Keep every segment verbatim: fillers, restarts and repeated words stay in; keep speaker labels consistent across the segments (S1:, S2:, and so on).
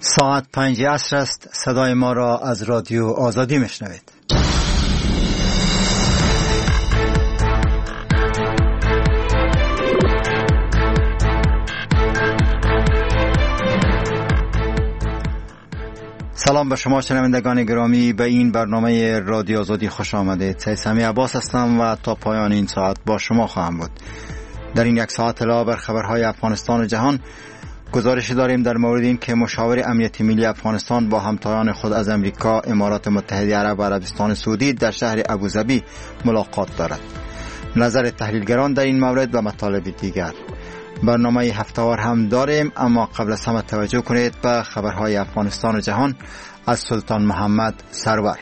S1: ساعت پنج عصر است. صدای ما را از رادیو آزادی میشنوید. سلام به شما شنوندگان گرامی، به این برنامه رادیو آزادی خوش آمدید. سیسمی عباس هستم و تا پایان این ساعت با شما خواهم بود. در این یک ساعت علاوه بر خبرهای افغانستان و جهان، گزارشی داریم در مورد این که مشاور امنیتی ملی افغانستان با همتایان خود از امریکا، امارات متحده عرب و عربستان سعودی در شهر ابوظبی ملاقات دارد. نظر تحلیلگران در این مورد و مطالب دیگر. برنامه هفته‌وار هم داریم، اما قبل از همه توجه کنید به خبرهای افغانستان و جهان از سلطان محمد سرور.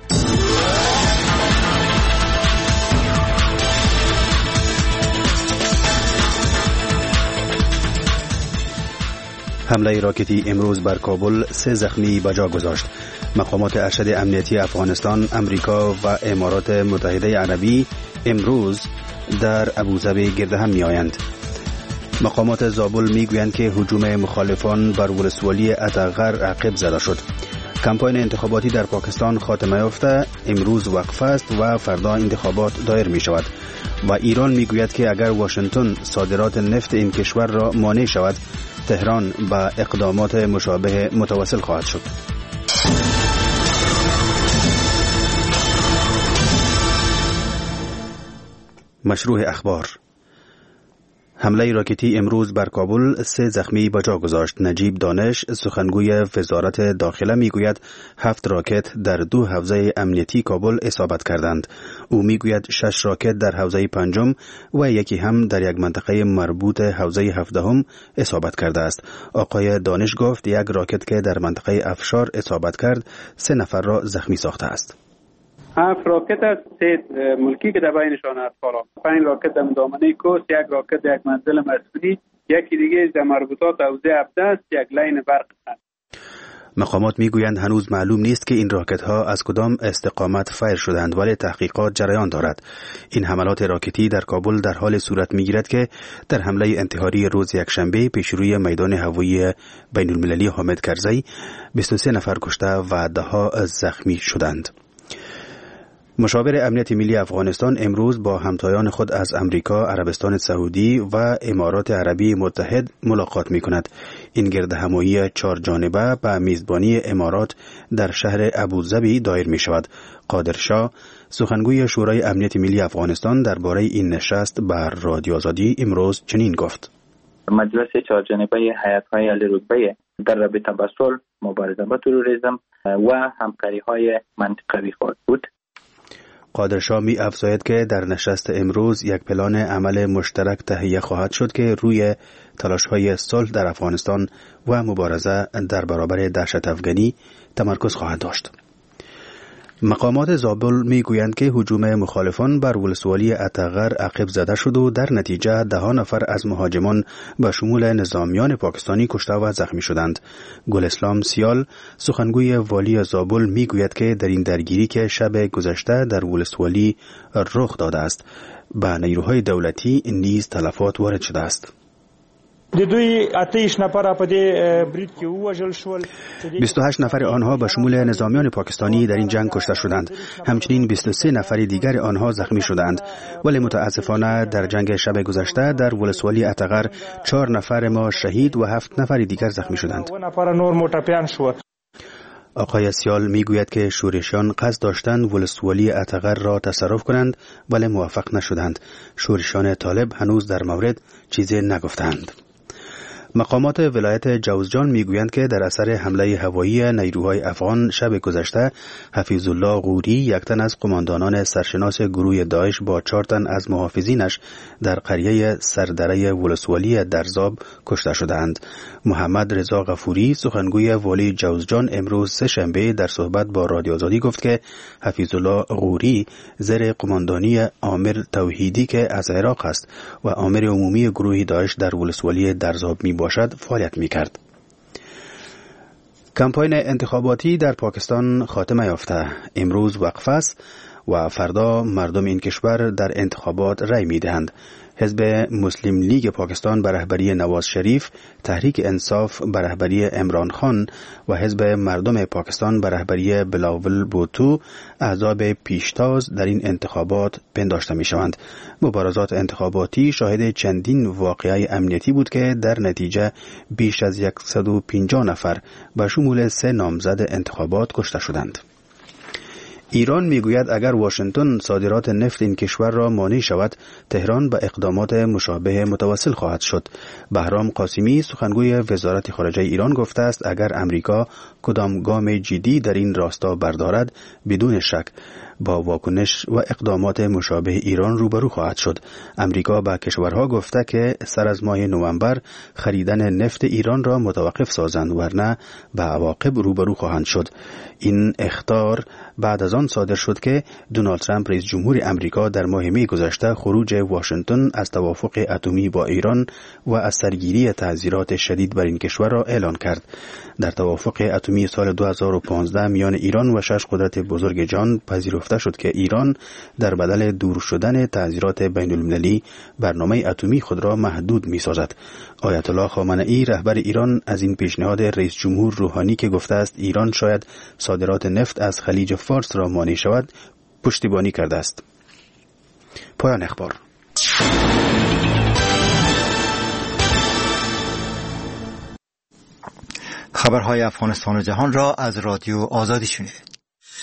S2: حمله راکتی امروز بر کابل سه زخمی به جا گذاشت. مقامات ارشد امنیتی افغانستان، امریکا و امارات متحده عربی امروز در ابوظبی گرد هم می آیند. مقامات زابل می گویند که هجوم مخالفان بر ولسوالی اتغر عقب زده شد. کمپاین انتخاباتی در پاکستان خاتمه یافته، امروز وقف است و فردا انتخابات دایر می شود و ایران می گوید که اگر واشنگتن صادرات نفت این کشور را مانع شود، تهران با اقدامات مشابه متواصل خواهد شد. مشروع اخبار. حمله راکتی امروز بر کابل سه زخمی به جا گذاشت. نجیب دانش، سخنگوی وزارت داخله، میگوید هفت راکت در دو حوزه امنیتی کابل اصابت کردند. او میگوید شش راکت در حوزه پنجم و یکی هم در یک منطقه مربوط حوزه هفدهم اصابت کرده است. آقای دانش گفت یک راکت که در منطقه افشار اصابت کرد سه نفر را زخمی ساخته است.
S3: هفت راکت است، سه ملکی که در بینشان است. حالا پنج راکت در دامنه کوست، یک راکت در یک منزل مسکونی، یکی دیگه در مربوطات حوزه هفده است، یک لاین برق است.
S2: مقامات میگویند هنوز معلوم نیست که این راکت ها از کدام استقامت فایر شدند، ولی تحقیقات جریان دارد. این حملات راکتی در کابل در حال صورت میگیرد که در حمله انتحاری روز یکشنبه پیشروی میدان هوایی بین المللی حامد کرزی بیست و سه نفر کشته و ده ها زخمی شدند. مشاور امنیتی ملی افغانستان امروز با همتایان خود از امریکا، عربستان سعودی و امارات عربی متحد ملاقات می کند. این گرد همایی چهار جانبه به میزبانی امارات در شهر ابوظبی دایر می شود. قادر شاه، سخنگوی شورای امنیت ملی افغانستان، درباره این نشست بر رادیو آزادی امروز چنین گفت:
S4: مجلس چهار جانبه هیئت‌های عالی رتبه در رابطه با صلح، مبارزه با تروریسم و همکاری‌های منطقوی خواهد بود.
S2: قادرشاه می افزاید که در نشست امروز یک پلان عمل مشترک تهیه خواهد شد که روی تلاش‌های صلح در افغانستان و مبارزه در برابر دهشت افغانی تمرکز خواهد داشت. مقامات زابل می گویند که هجوم مخالفان بر ولسوالی اتغر عقب زده شد و در نتیجه ده نفر از مهاجمان به شمول نظامیان پاکستانی کشته و زخمی شدند. گل اسلام سیال، سخنگوی والی زابل، می گوید که در این درگیری که شب گذشته در ولسوالی رخ داده است، به نیروهای دولتی نیز تلفات وارد شده است. بیست و هشت نفر آنها به شمول نظامیان پاکستانی در این جنگ کشته شدند. همچنین بیست و سه نفر دیگر آنها زخمی شدند. ولی متاسفانه در جنگ شب گذشته در ولسوالی اتغر چهار نفر ما شهید و هفت نفر دیگر زخمی شدند. آقای سیال میگوید که شورشیان قصد داشتند ولسوالی اتغر را تصرف کنند، ولی موفق نشدند. شورشیان طالب هنوز در مورد چیزی نگفتند. مقامات ولایت جوزجان میگویند که در اثر حمله هوایی نیروهای افغان شب گذشته، حفیظ الله غوری، یک تن از قماندانان سرشناس گروه داعش با چهار تن از محافظینش در قریه سردره ولسوالی درزاب کشته شدند. محمد رضا غفوری، سخنگوی والی جوزجان، امروز سه شنبه در صحبت با رادیو آزادی گفت که حفیظ الله غوری زیر قماندانی عامر توحیدی که از عراق است و عامر عمومی گروه داعش در ولسوالی درزاب می باشد فعالیت می کرد. کمپاین انتخاباتی در پاکستان خاتمه یافته، امروز وقف است و فردا مردم این کشور در انتخابات رای می دهند. حزب مسلم لیگ پاکستان به رهبری نواز شریف، تحریک انصاف به رهبری عمران خان و حزب مردم پاکستان به رهبری بلاول بوتو احزاب پیشتاز در این انتخابات پنداشته می شوند. مبارزات انتخاباتی شاهد چندین واقعه امنیتی بود که در نتیجه بیش از صد و پنجاه نفر به شمول سه نامزد انتخابات کشته شدند. ایران میگوید اگر واشنگتن صادرات نفت این کشور را مانع شود، تهران به اقدامات مشابه متوسل خواهد شد. بهرام قاسمی سخنگوی وزارت خارجه ایران گفته است اگر امریکا کدام گام جدی در این راستا بردارد، بدون شک با واکنش و اقدامات مشابه ایران روبرو خواهد شد. امریکا به کشورها گفته که سر از ماه نوامبر خریدن نفت ایران را متوقف سازند، ورنه به عواقب روبرو خواهند شد. این اخطار بعد از آن صادر شد که دونالد ترامپ رئیس جمهور امریکا در ماه می گذشته خروج واشنگتن از توافق اتمی با ایران و از سرگیری تعزیرات شدید بر این کشور را اعلان کرد. در توافق اتمی سال دو هزار و پانزده میان ایران و شش قدرت بزرگ جهان پذیرفته شد که ایران در بدل دور شدن تعزیرات بین المللی برنامه اتمی خود را محدود می سازد. آیت الله خامنه‌ای رهبر ایران از این پیشنهاد رئیس جمهور روحانی که گفته است ایران شاید صادرات نفت از خلیج فارس را مانع شود پشتیبانی کرده است. پایان اخبار.
S1: خبرهای افغانستان و جهان را از رادیو آزادی شنید.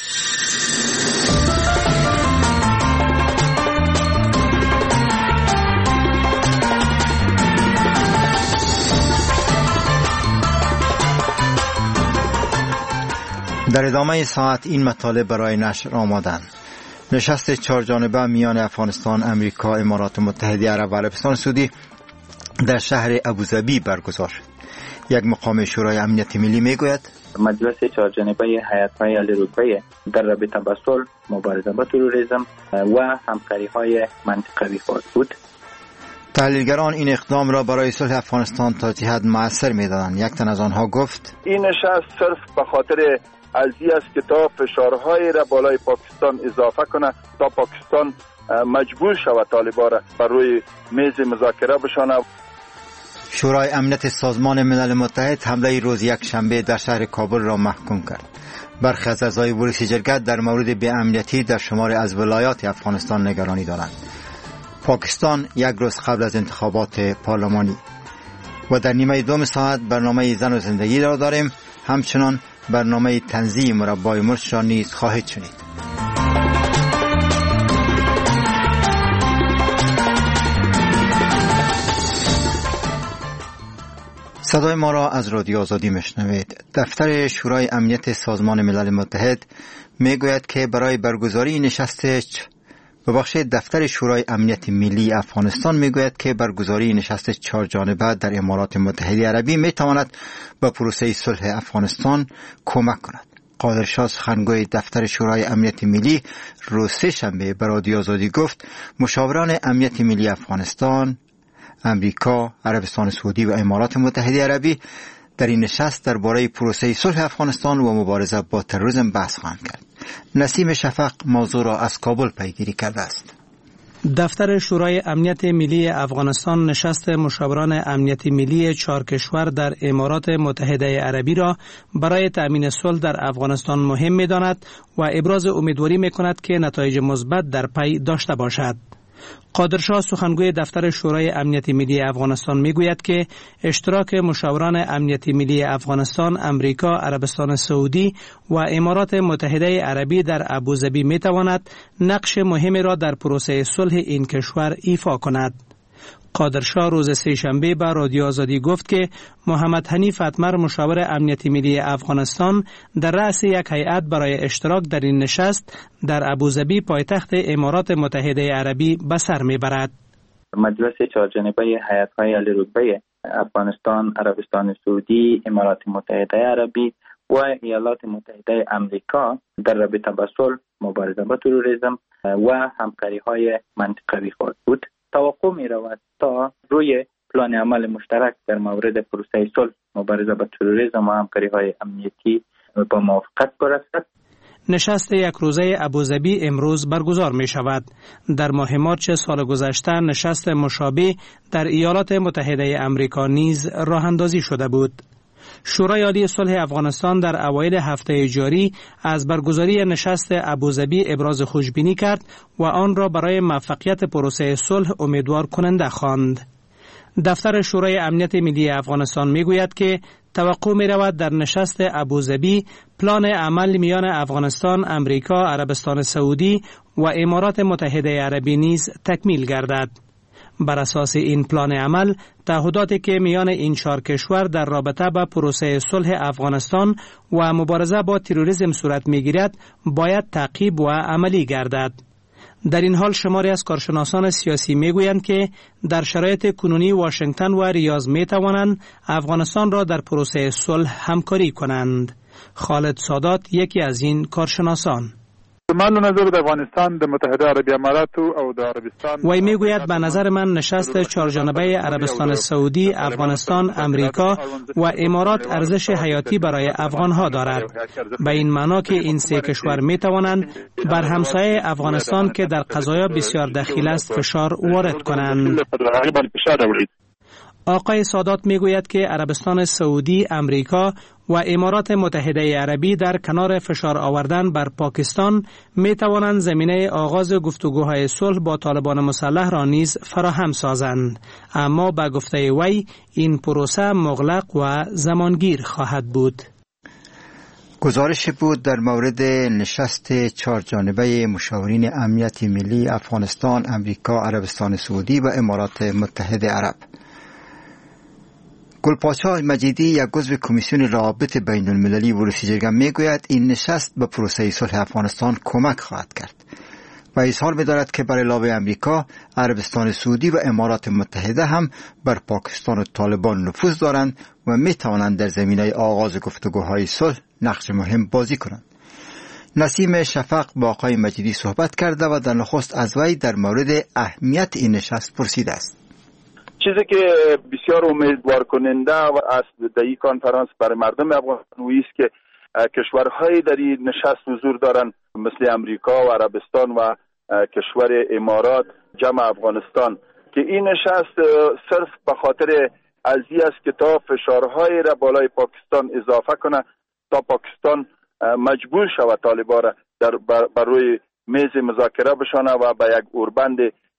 S1: در ادامه ساعت این مطالب برای نشر آمدند. نشست چهارجانبه میان افغانستان، امریکا، امارات متحده عرب و عربستان سعودی در شهر ابوظبی برگزار شد. یک مقام شورای امنیت ملی میگوید
S4: مجلس چهارجانبه هیئت‌های عالی رتبه در رابطه با صلح، مبارزه با تروریسم و همکاری‌های منطقوی خواهد بود.
S1: تحلیلگران این اقدام را برای صلح افغانستان تا چه حد مؤثر می‌دانند. یک تن از آنها گفت
S5: این نشست صرف به خاطر ازی است که تا فشارهای را بالای پاکستان اضافه کنه تا پاکستان مجبور شود طالبان را بر روی میز مذاکره بشانه.
S1: شورای امنیت سازمان ملل متحد حمله روز یک شنبه در شهر کابل را محکوم کرد. برخی از اعضای ورودی شرکت در مورد بی‌امنیتی در شمار از ولایات افغانستان نگرانی دارند. پاکستان یک روز قبل از انتخابات پارلمانی. و در نیمه دوم ساعت برنامه زن و زندگی را داریم. همچنان برنامه تنزیه مربای مرچ را نیز خواهید شنید. صدای ما را از رادیو آزادی میشنوید. دفتر شورای امنیت سازمان ملل متحد میگوید که برای برگزاری نشست ببخشید دفتر شورای امنیت ملی افغانستان میگوید که برگزاری نشست چهار جانبه در امارات متحده عربی میتواند به پروسه صلح افغانستان کمک کند. قادر شاه سخنگوی دفتر شورای امنیت ملی روز سه شنبه به رادیو آزادی گفت مشاوران امنیت ملی افغانستان، امریکا، عربستان سعودی و امارات متحده عربی در این نشست درباره پروسه صلح افغانستان و مبارزه با تروریسم بحث خواهند کرد. نسیم شفق موضوع را از کابل پیگیری کرده است.
S6: دفتر شورای امنیت ملی افغانستان نشست مشاوران امنیت ملی چهار کشور در امارات متحده عربی را برای تأمین صلح در افغانستان مهم می‌داند و ابراز امیدواری می‌کند که نتایج مثبت در پی داشته باشد. قادرشاه سخنگوی دفتر شورای امنیت ملی افغانستان میگوید که اشتراک مشاوران امنیت ملی افغانستان، امریکا، عربستان سعودی و امارات متحده عربی در ابوظبی میتواند نقش مهمی را در پروسه صلح این کشور ایفا کند. قادرشاه روز سه شنبه به رادیو آزادی گفت که محمد حنیف اتمر مشاور امنیت ملی افغانستان در رأس یک هیئت برای اشتراک در این نشست در ابوظبی پایتخت امارات متحده عربی به سر میبرد.
S4: مجلس چهارجانبه هیئت‌های عالی رتبه افغانستان، عربستان سعودی، امارات متحده عربی و ایالات متحده امریکا در رابطه با صلح، مبارزه با تروریسم و همکاری‌های منطقوی خواهد بود. توقع می رود تا روی پلان عمل مشترک در مورد پروسه صلح، مبارزه با تروریسم و همکاری‌های امنیتی با موافقت برسد.
S6: نشست یک روزه ابوظبی امروز برگزار می شود. در ماه مارچ سال گذشته نشست مشابه در ایالات متحده آمریکا نیز راه اندازی شده بود. شورای عالی صلح افغانستان در اوایل هفته جاری از برگزاری نشست ابوظبی ابراز خوشبینی کرد و آن را برای موفقیت پروسه صلح امیدوار کننده خواند. دفتر شورای امنیت ملی افغانستان می گوید که توقع می رود در نشست ابوظبی پلان عمل میان افغانستان، امریکا، عربستان سعودی و امارات متحده عربی نیز تکمیل گردد. بر اساس این پلان عمل، تعهداتی که میان این چهار کشور در رابطه با پروسه صلح افغانستان و مبارزه با تروریسم صورت میگیرد، باید تعقیب و عملی گردد. در این حال شماری از کارشناسان سیاسی میگویند که در شرایط کنونی واشنگتن و ریاض میتوانند افغانستان را در پروسه صلح همکاری کنند. خالد سادات یکی از این کارشناسان.
S7: من نظر در افغانستان د متحده عربی امارات او د عربستان
S6: وی میگوید به نظر من نشست چهارجانبه عربستان سعودی، افغانستان، امریکا و امارات ارزش حیاتی برای افغانها دارد. به این معنا که این سه کشور می توانند بر همسایه افغانستان که در قضایا بسیار دخیل است فشار وارد کنند. آقای سادات میگوید که عربستان سعودی، امریکا و امارات متحده عربی در کنار فشار آوردن بر پاکستان می توانند زمینه آغاز گفتگوهای صلح با طالبان مسلح را نیز فراهم سازند، اما به گفته وی این پروسه مغلق و زمانگیر خواهد بود.
S1: گزارش بود در مورد نشست چهارجانبه مشاورین امنیت ملی افغانستان، امریکا، عربستان سعودی و امارات متحده عرب. گلپاچا مجیدی، یک عضو کمیسیون روابط بین المللی ولسی جرگه میگوید این نشست به پروسه صلح افغانستان کمک خواهد کرد و اظهار می‌دارد که بر علاوه امریکا، عربستان سعودی و امارات متحده هم بر پاکستان و طالبان نفوذ دارند و می‌توانند در زمینه آغاز گفتگوهای صلح نقش مهم بازی کنند. نسیم شفق با آقای مجیدی صحبت کرده و در نخست از وی در مورد اهمیت این نشست پرسیده است.
S5: چیزی که بسیار امیدوار کننده و از در این کنفرانس برای مردم افغانستان است که کشورهای در این نشست حضور دارند، مثل امریکا و عربستان و کشور امارات جمع افغانستان، که این نشست صرف به خاطر ازی است که تا فشارهای را بالای پاکستان اضافه کنه تا پاکستان مجبور شود طالبان را در بر روی میز مذاکره بشانه و به یک اوربند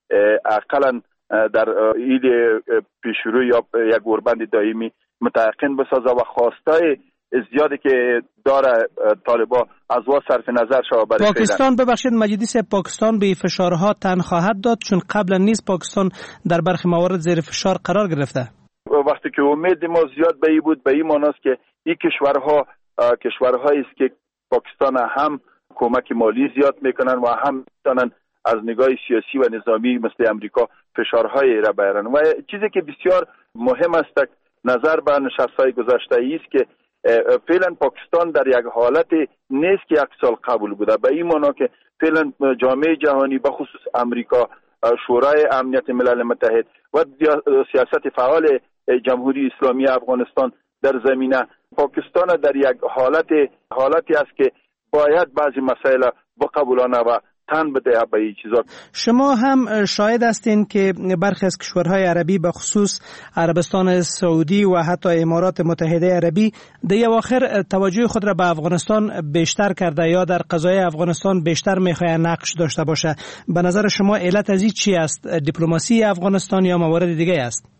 S5: اقلا در ایل پیشرو یا یک اوربند دائمی متعاقن بسازه و خواستای زیادی که داره طالبان از وا صرف نظر شود. برای
S6: پاکستان ببخشید مجیدی صاحب، پاکستان به فشارها تن خواهد داد چون قبلا نیز پاکستان در برخی موارد زیر فشار قرار گرفته.
S5: وقتی که امید ما زیاد به این بود، به این معناست که این کشورها کشورهایی است که پاکستان هم کمک مالی زیاد میکنن و هم میتونن از نگاه سیاسی و نظامی مثل امریکا فشارهای را بیارن. و چیزی که بسیار مهم است نظر به نشست‌های گذشته است که فعلا پاکستان در یک حالت نیست که یک سال قبل بوده، به این معنا که فعلا جامعه جهانی به خصوص امریکا، شورای امنیت ملل متحد و سیاست فعال جمهوری اسلامی افغانستان در زمینه پاکستان در یک حالت حالتی است که باید بعضی مسائل بقبولانه و تن بده به این چیزا.
S6: شما هم شاهد هستین که برخی از کشورهای عربی به خصوص عربستان سعودی و حتی امارات متحده عربی در اواخر توجه خود را به افغانستان بیشتر کرده یا در قضای افغانستان بیشتر میخواهند نقش داشته باشه. به نظر شما علت از این چی است؟ دیپلماسی افغانستان یا موارد دیگه است؟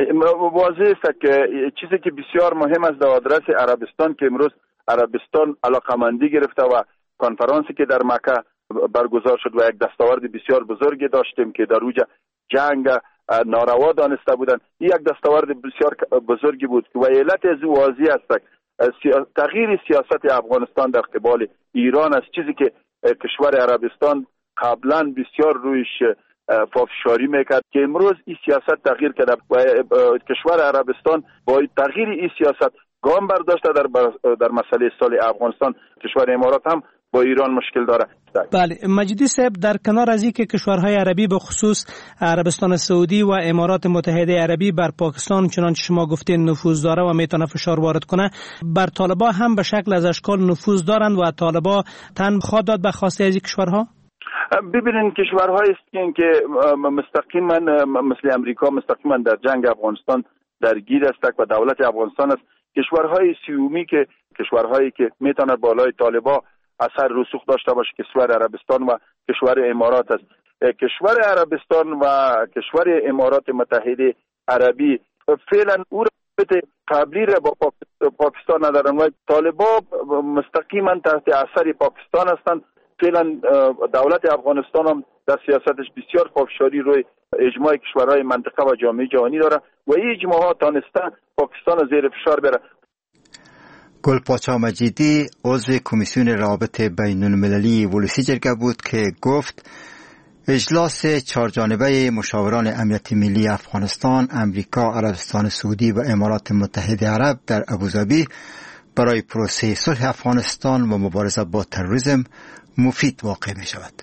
S5: واضح است که چیزی که بسیار مهم است در آدرس عربستان که امروز عربستان علاقمندی گرفته و کنفرانسی که در مکه برگزار شد و یک دستاورد بسیار بزرگی داشتیم که در اوج جنگ ناروا دانسته بودن، این یک دستاورد بسیار بزرگی بود و علت از واضح است تغییر سیاست افغانستان در قبال ایران است، چیزی که کشور عربستان قبلا بسیار رویش پافشاری میکرد که امروز این سیاست تغییر کرده و کشور عربستان با تغییر این سیاست گام برداشته در در مسئله صلح افغانستان. کشور امارات هم با ایران مشکل داره.
S6: بله مجیدی صاحب، در کنار از اینکه کشورهای عربی به خصوص عربستان سعودی و امارات متحده عربی بر پاکستان چنانچه شما گفتین نفوذ داره و میتونه فشار وارد کنه، بر طالبان هم به شکل از اشکال نفوذ دارند و طالبان تن خواهد داد به خواسته از این کشورها؟
S5: ببینید کشورهایی است که مستقیما مثل امریکا مستقیما در جنگ افغانستان درگیر است و دولت افغانستان است، کشورهای سیومی که کشورهایی که میتونه بالای طالبان اثر رسوخ داشته باشه، کشور عربستان و کشور امارات است. کشور عربستان و کشور امارات متحده عربی فعلا او رابطه قبلی را با پاکستان ندارن و طالبان مستقیما تحت اثر پاکستان هستند. فعلا دولت افغانستان هم در سیاستش بسیار پافشاری روی اجماع کشورهای منطقه و جامعه جهانی داره و این اجماع ها تانسته پاکستان زیر فشار بره.
S1: گلپاچا مجیدی عضو کمیسیون روابط بین المللی ولسی جرگه بود که گفت اجلاس چهارجانبه مشاوران امنیت ملی افغانستان، امریکا، عربستان سعودی و امارات متحده عرب در ابوظبی برای پروسه صلح افغانستان و مبارزه با تروریسم مفید واقع می شود.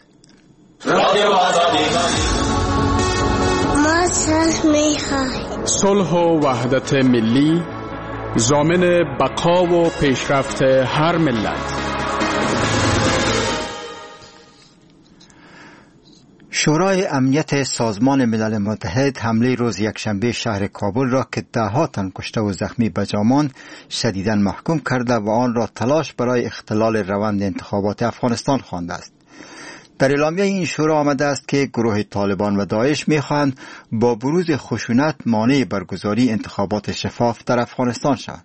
S8: ما صلح می خواهیم.
S9: صلح و وحدت ملی ضامن بقا و پیشرفت هر ملت.
S1: شورای امنیت سازمان ملل متحد حمله روز یکشنبه شهر کابل را که ده‌ها تن کشته و زخمی به جا ماند شدیداً محکوم کرده و آن را تلاش برای اختلال روند انتخابات افغانستان خوانده است. در اعلامیه این شورا آمده است که گروه طالبان و داعش می‌خواهند با بروز خشونت مانع برگزاری انتخابات شفاف در افغانستان شوند.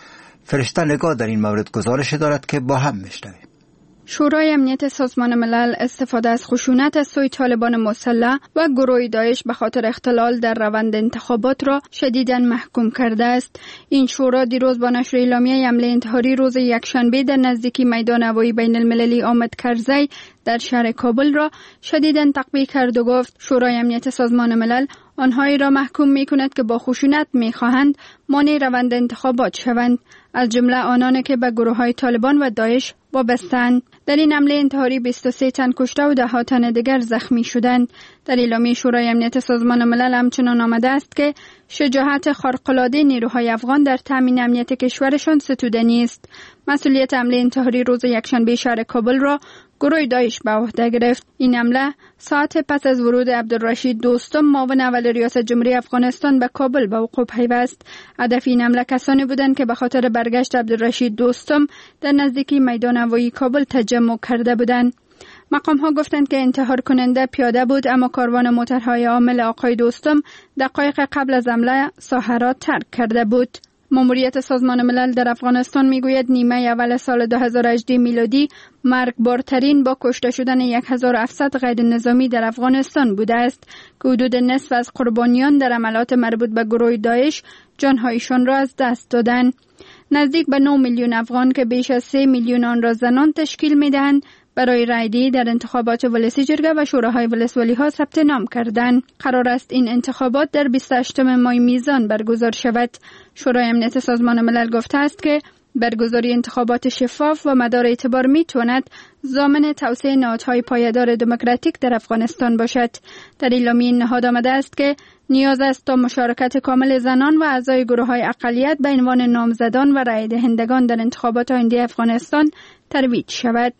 S1: فرشته نگاه در این مورد گزارش دارد که با هم میشنویم.
S10: شورای امنیت سازمان ملل استفاده از خشونت از سوی طالبان مسلح و گروه داعش به خاطر اختلال در روند انتخابات را شدیداً محکوم کرده است. این شورا دیروز با نشر اعلامیه حمله انتحاری روز یکشنبه در نزدیکی میدان هوایی بین المللی آمد کرزی در شهر کابل را شدیداً تقبیح کرد و گفت شورای امنیت سازمان ملل آنهایی را محکوم می کند که با خشونت می خواهند مانع روند انتخابات شوند، از جمله آنان که به گروه های طالبان و داعش وابسته‌اند. در این حمله انتحاری بیست و سه تن کشته و ده ها تن دیگر زخمی شدند. در اعلامیه شورای امنیت سازمان ملل همچنان آمده است که شجاعت خارق‌العاده نیروهای افغان در تامین امنیت کشورشان ستودنی است. مسئولیت حمله انتحاری روز یکشنبه شهر کابل را گروه داعش به عهده گرفت. این حمله ساعت پس از ورود عبدالرشید دوستم معاون اول ریاست جمهوری افغانستان به کابل به وقوع پیوست. هدف این حمله کسانی بودند که به خاطر برگشت عبدالرشید دوستم در نزدیکی میدان هوایی کابل تجمع کرده بودند. مقام ها گفتند که انتحار کننده پیاده بود، اما کاروان موترهای حامل آقای دوستم دقایق قبل از حمله ساحه را ترک کرده بود. ماموریت سازمان ملل در افغانستان میگوید نیمه اول سال دو هزار و هجده میلادی مرگبارترین با کشته شدن هزار و هفتصد غیر نظامی در افغانستان بوده است که حدود نصف از قربانیان در عملات مربوط به گروه داعش جانهایشان را از دست دادند. نزدیک به نه میلیون افغان که بیش از سه میلیون آن را زنان تشکیل میدهند برای رایدهی در انتخابات ولسی جرگه و شوراهای ولسوالی ها ثبت نام کردند. قرار است این انتخابات در بیست و هشتم ماه میزان برگزار شود. شورای امنیت سازمان ملل گفته است که برگزاری انتخابات شفاف و مدار اعتبار میتواند ضامن توسعه نهادهای پایدار دموکراتیک در افغانستان باشد. در اعلامیه این نهاد آمده است که نیاز است تا مشارکت کامل زنان و اعضای گروه‌های اقلیت به عنوان نامزدان و رای دهندگان در انتخابات آینده افغانستان ترویج شود.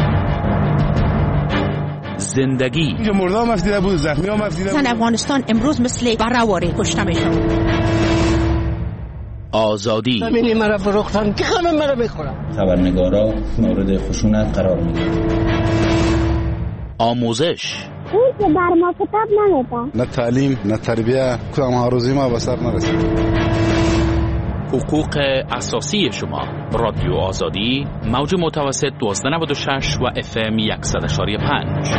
S11: زندگی
S12: مردم مفیده بود، زخمی ها مفیده بود.
S11: زن افغانستان امروز مثل بره‌واره کشته میشن. آزادی
S13: همینی مرا فروختن که همه مرا بخورن.
S14: خبرنگارا مورد خشونت قرار میگیرن.
S11: آموزش
S15: اون که بر ما کتاب نمیدن.
S12: نه تعلیم نه تربیه، کدام هاروزی ما به سر نرسید.
S11: حقوق اساسی شما. رادیو آزادی موج متوسط دوازده نود و شش و اف ام صد و پنج.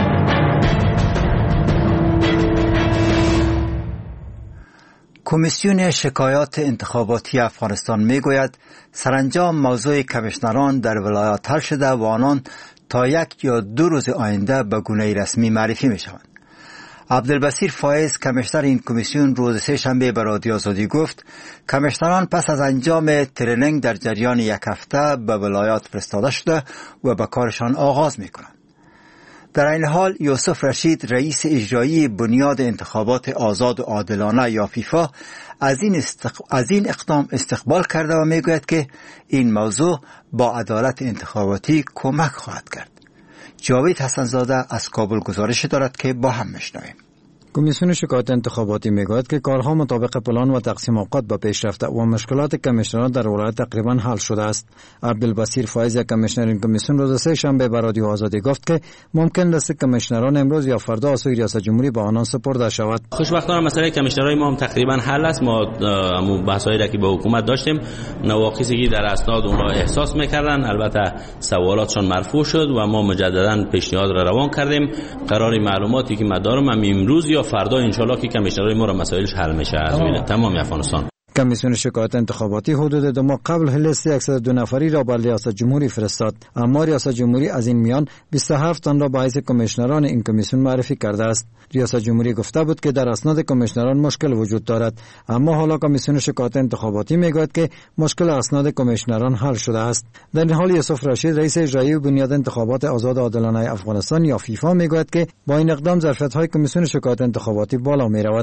S1: کمیسیون شکایات انتخاباتی افغانستان میگوید سرانجام موضوع کمیشنران در ولایات حل شده و آنان تا یک یا دو روز آینده به گونه رسمی معرفی می شوند. عبدالبصیر فایز کمیشنر این کمیسیون روز سه شنبه به رادیو آزادی گفت کمیشنران پس از انجام ترینینگ در جریان یک هفته به ولایات فرستاده شده و به کارشان آغاز میکنند. در این حال یوسف رشید رئیس اجرایی بنیاد انتخابات آزاد و عادلانه یا فیفا از این, استق... از این اقدام استقبال کرده و میگوید که این موضوع با عدالت انتخاباتی کمک خواهد کرد. جاوید حسنزاده از کابل گزارش دارد که با هم میشنویم.
S16: کمیسیون شکایت انتخاباتی میگوید که کارها مطابق پلان و تقسیم اوقات به پیش رفته و مشکلات کمیشنران در ولایت تقریبا حل شده است. عبدالبصیر فایز کمیشنر این کمیسیون روز سه شنبه به رادیو آزادی گفت که ممکن است کمیشنران امروز یا فردا از سوی ریاست جمهوری به آنان سپرده شود.
S17: خوشبختانه مسئله کمیشنرای ما هم تقریبا حل است. ما همون بحثایی را که با حکومت داشتیم نواقصی در اسناد اون را احساس میکردن، البته سوالاتشان مرفوع شد و ما مجددا پیشنهاد را روان کردیم. قرار معلوماتی که من دارم امروز یا فردا انشالله که کمیشنرای ما را مسائلش حل میشه از بین تمام افغانستان.
S16: کمیسیون شکایت انتخاباتی حدود دو ماه قبل لیست صد و دو نفری را به ریاست جمهوری فرستاد، اما ریاست جمهوری از این میان بیست و هفت تن را به حیث کمیشنران این کمیسیون معرفی کرده است. ریاست جمهوری گفته بود که در اسناد کمیشنران مشکل وجود دارد، اما حالا کمیسیون شکایت انتخاباتی میگوید که مشکل اسناد کمیشنران حل شده است. در این حال یوسف رشید رئیس اجرایی بنیاد انتخابات آزاد و عادلانه افغانستان یا فیفا میگوید که با این اقدام ظرفیت‌های کمیسیون شکایت انتخاباتی بالا میرود.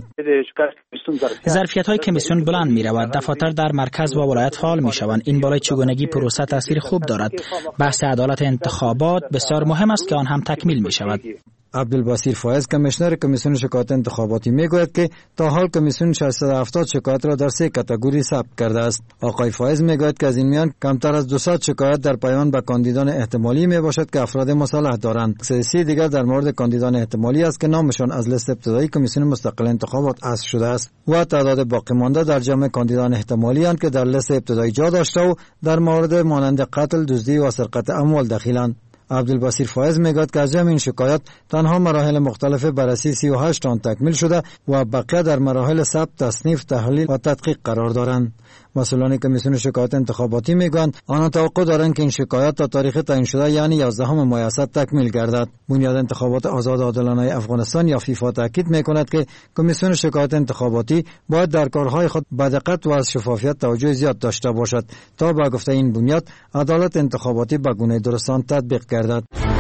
S18: ظرفیت‌های کمیسیون بلند میرود، دفاتر در مرکز و ولایت فعال میشوند. این بالای چگونگی پروسه تاثیر خوب دارد. بحث عدالت انتخابات بسیار مهم است که آن هم تکمیل میشود.
S16: عبدالبصیر فایز کمیشنر کمیسیون شکایت انتخاباتی میگوید که تا حال کمیسیون ششصد و هفتاد شکایت را در سه کاتگوری ثبت کرده است. آقای فایز میگوید که از این میان کمتر از دویست شکایت در پیوند به کاندیدان احتمالی میباشد که افراد مصالح دارند. سه دیگر در مورد کاندیدان احتمالی است که نامشان از لیست ابتدایی کمیسیون مستقل انتخابات حذف شده است و تعداد باقی مانده در جمع کاندیدان احتمالی اند که در لیست ابتدایی جا داشته و در مورد مانند قتل، دزدی و سرقت اموال دخیلند. عبدالبصیر فایز میگوید که از جمع این شکایت تنها مراحل مختلف بررسی سی و هشت آن تکمیل شده و بقیه در مراحل ثبت، تصنیف، تحلیل و تدقیق قرار دارند. مسئولان کمیسیون شکایت انتخاباتی میگویند آنها توقع دارند که این شکایت تا تاریخ تعیین شده یعنی یازدهم ماه تکمیل گردد. بنیاد انتخابات آزاد و عادلانه افغانستان یا فیفا تاکید میکند که کمیسیون شکایت انتخاباتی باید در کارهای خود با دقت و از شفافیت توجه زیاد داشته باشد تا به گفته این بنیاد عدالت انتخاباتی به گونه درستان تطبیق گردد.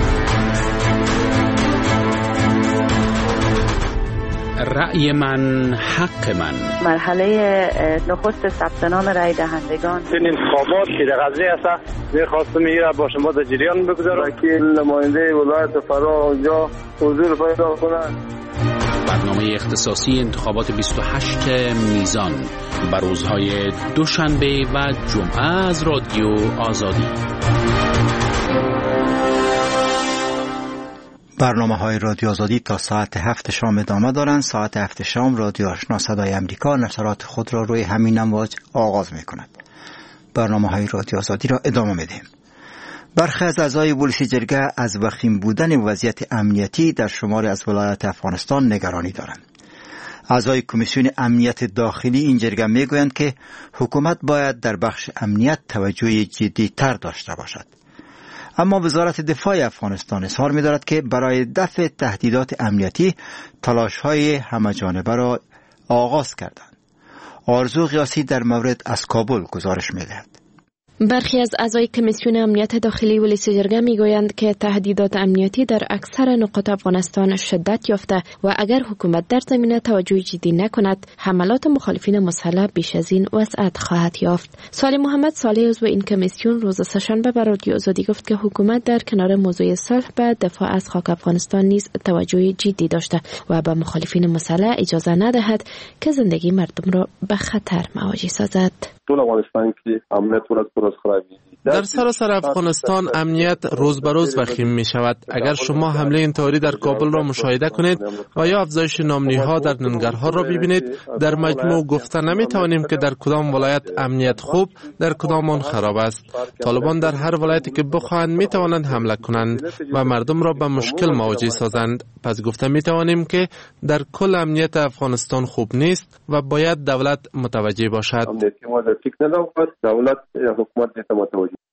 S11: رأی من حق من.
S19: مرحله نخست ثبت نام رأی دهندگان.
S20: این انتخابات که در قضیه است می‌خواستم میره با شما در جریان بگذارم که نماینده ولایت فرا اونجا حضور پیدا کنند.
S11: برنامه اختصاصی انتخابات بیست و هشت میزان بر روزهای دوشنبه و جمعه از رادیو آزادی.
S1: برنامه های رادیو آزادی تا ساعت هفت شام ادامه دارند. ساعت هفت شام رادیو آشنا صدای امریکا نشرات خود را روی همین امواج آغاز می کند. برنامه های رادیو آزادی را ادامه می دهیم. برخی از اعضای پلیس جرگه از وخیم بودن وضعیت امنیتی در شماری از ولایات افغانستان نگرانی دارند. اعضای کمیسیون امنیت داخلی این جرگه می گویند که حکومت باید در بخش امنیت توجه جدی تر داشته باشد. اما وزارت دفاع افغانستان اظهار می‌دارد که برای دفع تهدیدات امنیتی تلاش‌های همه‌جانبه را آغاز کردند. آرزو قیاسی در مورد از کابل گزارش می‌دهد.
S21: برخی از اعضای کمیسیون امنیت داخلی ولایت جرگه میگویند که تهدیدات امنیتی در اکثر نقاط افغانستان شدت یافته و اگر حکومت در زمینه توجه جدی نکند حملات مخالفین مسلح بیش از این وسعت خواهد یافت. صالح محمد صالح عضو این کمیسیون روز سه‌شنبه به رادیو آزادی گفت که حکومت در کنار موضوع صلح به دفاع از خاک افغانستان نیز توجه جدی داشته و به مخالفین مسلح اجازه ندهد که زندگی مردم را به خطر مواجه سازد.
S20: طول افغانستان که امنیت ورځ پر ورځ خرابېږي.
S22: در سراسر افغانستان امنیت روز به روز وخیم می شود. اگر شما حمله انتحاری در کابل را مشاهده کنید و یا افزایش نامنی‌ها در ننگرهار را ببینید، در مجموع گفته نمی توانیم که در کدام ولایت امنیت خوب، در کدام آن خراب است. طالبان در هر ولایتی که بخواهند می توانند حمله کنند و مردم را به مشکل مواجه سازند. پس گفته می توانیم که در کل امنیت افغانستان خوب نیست و باید دولت متوجه باشد.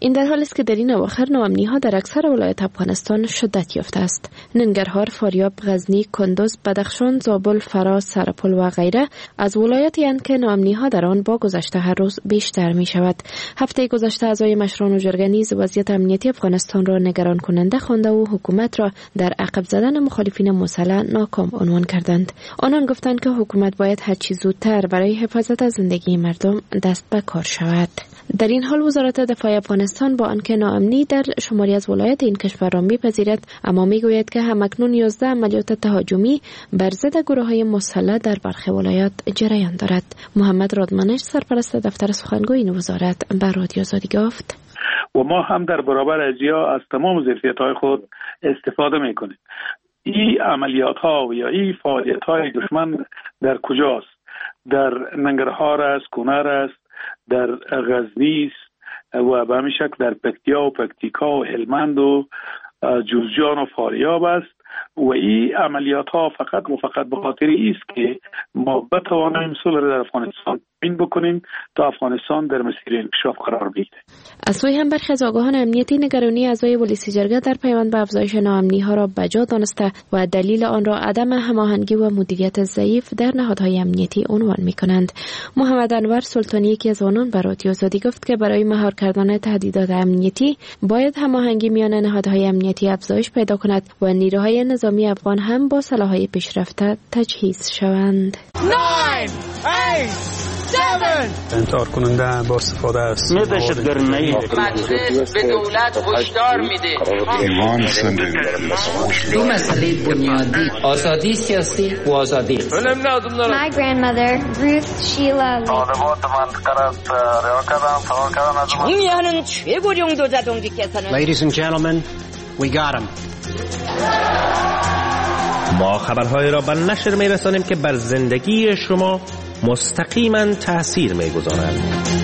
S21: این در حالی است که در این اواخر ناامنی‌ها در اکثر ولایات افغانستان شدت یافته است. ننگرهار، فاریاب، غزنی، کندوز، بدخشان، زابل، فراز، سرپل و غیره از ولایاتی اند که ناامنی‌ها در آن با گذشت هر روز بیشتر می شود. هفته گذشته اعضای مشران و جرگه نیز وضعیت امنیتی افغانستان را نگران کننده خوانده و حکومت را در عقب زدن مخالفین مسلح ناکام عنوان کردند. آنان گفتند که حکومت باید هر چه زودتر برای حفاظت از زندگی مردم دست به کار شود. در این حال وزارت دفاع افغانستان با آنکه ناامنی در شماری از ولایات این کشور را می‌پذیرد، اما می‌گوید که همکنون یازده عملیات تهاجمی بر ضد گروه‌های مسلح در برخی ولایات جریان دارد. محمد رادمانش، سرپرست دفتر سخنگوی این وزارت، بر رادیو آزادی گفت:
S2: و ما هم در برابر اجرا از تمام ظرفیت‌های خود استفاده می‌کنیم. این عملیات‌ها و یا این فعالیت‌های دشمن در کجاست؟ در ننگرهار است، کنر است، در غزنی است و به همین شکل در پکتیا و پکتیکا و هلمند و جوزجان و فاریاب است. و این عملیات ها فقط و فقط به خاطر است که ما بتوانیم صلح در افغانستان این بکنیم تا افغانستان در مسیر انکشاف قرار بگیره.
S21: از سوی هم برخی از آگاهان امنیتی نگرانی اعضای پلیس جرگه در پیوند به افزایش ناامنی ها را بجا دانسته و دلیل آن را عدم هماهنگی و مدیریت ضعیف در نهادهای امنیتی عنوان می‌کنند. محمد انور سلطانی، یکی از آنان، به رادیو آزادی گفت که برای مهار کردن تهدیدات امنیتی باید هماهنگی میان نهادهای امنیتی افزایش پیدا کند و نیروهای نظامی افغان هم با سلاح‌های پیشرفته تجهیز شوند.
S3: انتحار کننده با استفاده از
S23: دهشتگردی مجلس به دولت هشدار میده
S24: ایمان سندن
S25: دو مسئله بنیادی: آزادی سیاسی و آزادی.
S26: My grandmother Ruth Sheila
S25: 정의하는 최고령 도자동지께서는
S27: Ladies and gentlemen, we got him.
S28: ما خبرهای را به نشر می‌رسانیم که بر زندگی شما مستقیما تأثیر می‌گذارند.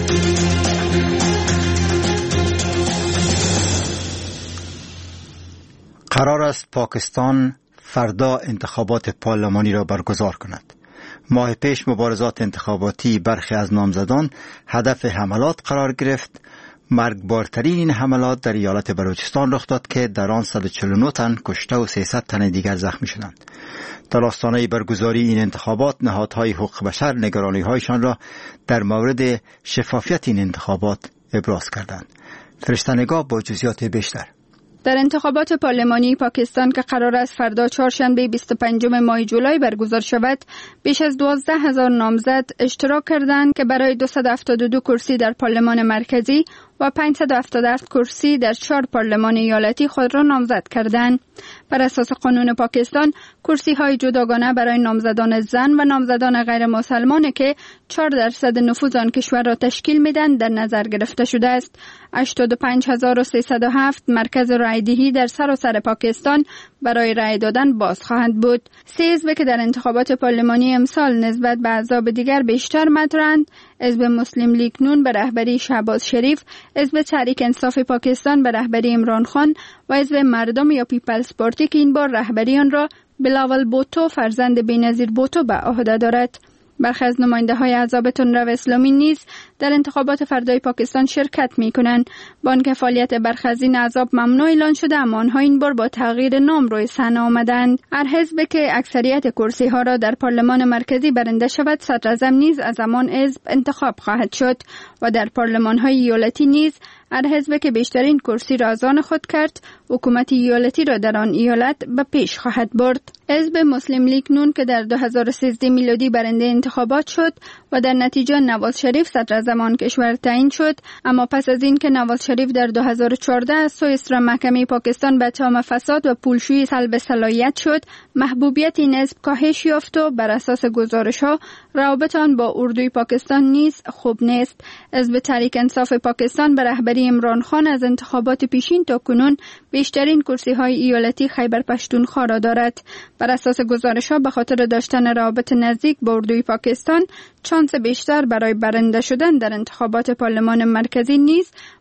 S1: قرار است پاکستان فردا انتخابات پارلمانی را برگزار کند. ماه پیش مبارزات انتخاباتی برخی از نامزدان هدف حملات قرار گرفت. مرگبارترین این حملات در ایالت بلوچستان رخ داد که در آن صد و چهل و نه تن کشته و سیصد تن دیگر زخمی شدند. در آستانه برگزاری این انتخابات نهادهای حقوق بشر نگرانی‌هایشان را در مورد شفافیت این انتخابات ابراز کردند. فرشته نگاه با جزئیات بیشتر.
S10: در انتخابات پارلمانی پاکستان که قرار است فردا چهارشنبه بیست و پنجم ماه جولای برگزار شود، بیش از دوازده هزار نامزد اشتراک کردند که برای دویست و هفتاد و دو کرسی در پارلمان مرکزی و پانصد و هفتاد و هفت کرسی در چهار پارلمان ایالتی خود را نامزد کردند. بر اساس قانون پاکستان، کرسی های جداگانه برای نامزدان زن و نامزدان غیر مسلمان که چهار درصد نفوذ آن کشور را تشکیل میدن در نظر گرفته شده است. هشتاد و پنج هزار و سیصد و هفت مرکز رایدهی در سراسر پاکستان برای رای دادن باز خواهند بود. سه حزب که در انتخابات پارلمانی امسال نسبت به احزاب دیگر بیشتر مطرحند: حزب مسلم لیگ نون به رهبری شهباز شریف، حزب تحریک انصاف پاکستان به رهبری عمران خان و حزب مردم یا پیپلز پارتی که این بار رهبری آن را بلاول بوتو فرزند بی‌نظیر بوتو به عهده دارد. برخی از نماینده های احزاب تندرو اسلامی نیز در انتخابات فردای پاکستان شرکت می کنند. با آنکه فعالیت برخی از این احزاب ممنوع اعلان شده، اما آنها این بار با تغییر نام روی صحنه آمدند. هر حزب که اکثریت کرسی ها را در پارلمان مرکزی برنده شود، صدر اعظم نیز از همان حزب انتخاب خواهد شد و در پارلمان های ایالتی نیز هر حزب که بیشترین کرسی را از آن خود کرد، حکومت ایالتی را در آن ایالت به پیش خواهد برد. حزب مسلم لیگ نون که در دو هزار و سیزده میلادی برنده انتخابات شد و در نتیجه نواز شریف صدر زمان کشور تعیین شد، اما پس از این که نواز شریف در دو هزار و چهارده از سوی اصرار محکمه پاکستان به اتهام فساد و پولشویی سلب صلاحیت شد، محبوبیت این حزب کاهش یافت و بر اساس گزارش‌ها روابط آن با اردوی پاکستان نیز خوب نیست. حزب تحریک انصاف پاکستان به رهبری عمران خان از انتخابات پیشین تا کنون بیشترین کرسی‌های ایالتی خیبر پشتونخوا را دارد. بر اساس گزارش‌ها به خاطر داشتن روابط نزدیک با اردوی پاکستان، شانس بیشتر برای برنده شدن در انتخابات پارلمان مرکزی نیز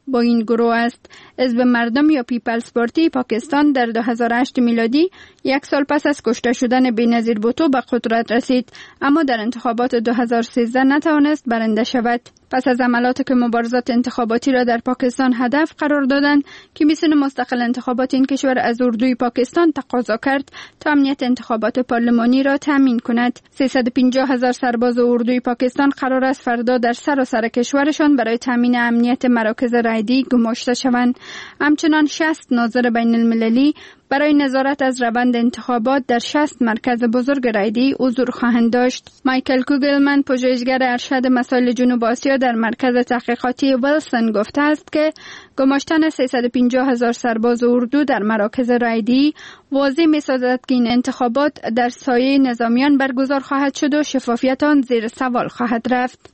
S10: با این گروه است. حزب مردم یا پیپلز پارتی پاکستان در دو هزار و هشت میلادی یک سال پس از کشته شدن بینظیر بوتو به قدرت رسید، اما در انتخابات دو هزار و سیزده نتوانست برنده شود. پس از عملاتی که مبارزات انتخاباتی را در پاکستان هدف قرار دادند، کمیسیون مستقل انتخابات این کشور از اردوی پاکستان تقاضا کرد تا امنیت انتخابات پارلمانی را تامین کند. سیصد و پنجاه هزار سرباز اردوی پاکستان قرار است فردا در سراسر کشورشان برای تامین امنیت مراکز رایدی گماشته شوند. همچنان شصت ناظر بین المللی برای نظارت از روند انتخابات در شصت مرکز بزرگ رایدی حضور خواهند داشت. مایکل کوگلمن، پژوهشگر ارشد مسائل جنوب آسیا در مرکز تحقیقاتی ویلسون، گفته است که گماشتن سیصد و پنجاه هزار سرباز اردو در مراکز رایدی واضح می‌سازد که این انتخابات در سایه نظامیان برگزار خواهد شد و شفافیت آن زیر سوال خواهد رفت.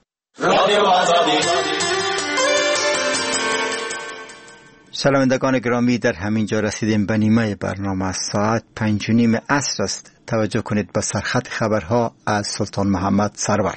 S1: شنوندگان گرامی، در همین جا رسیدیم به نیمه برنامه. ساعت پنج و نیم عصر است. توجه کنید به سرخط خبرها از سلطان محمد سرور.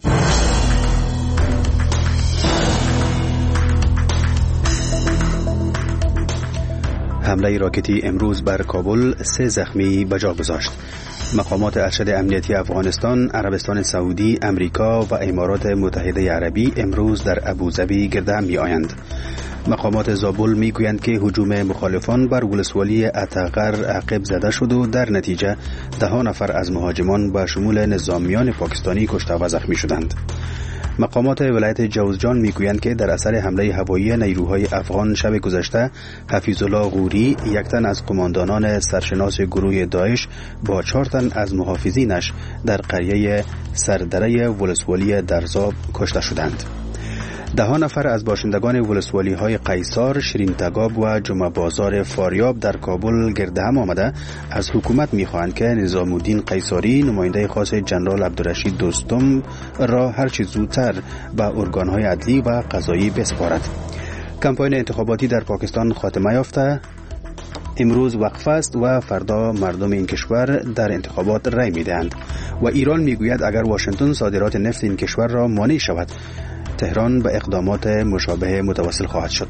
S4: حمله راکتی امروز بر کابل سه زخمی به جا گذاشت. مقامات ارشد امنیتی افغانستان، عربستان سعودی، امریکا و امارات متحده عربی امروز در ابوظبی گرد هم می آیند. مقامات زابل می گویند که هجوم مخالفان بر ولسوالی عطاغر عقب زده شد و در نتیجه ده نفر از مهاجمان به شمول نظامیان پاکستانی کشته و زخمی شدند. مقامات ولایت جوزجان می گویند که در اثر حمله هوایی نیروهای افغان شب گذشته حفیظ الله غوری، یک تن از قماندانان سرشناس گروه داعش با چهار تن از محافظینش در قریه سردره ولسوالی درزاب کشته شدند. ده نفر از باشندگان ولسوالی های قیصار، شیرین تگاب و جمعه بازار فاریاب در کابل گرد هم آمده از حکومت می خواهند که نظام الدین قیصاری، نماینده خاص جنرال عبدالرشید دوستم، را هر چه زودتر به ارگان های عدلی و قضایی بسپارد. کمپاین انتخاباتی در پاکستان خاتمه یافته، امروز وقفه است و فردا مردم این کشور در انتخابات رای می دهند و ایران می گوید اگر واشنگتن صادرات نفت این کشور را مانع شود، تهران به اقدامات مشابه متوسل خواهد شد.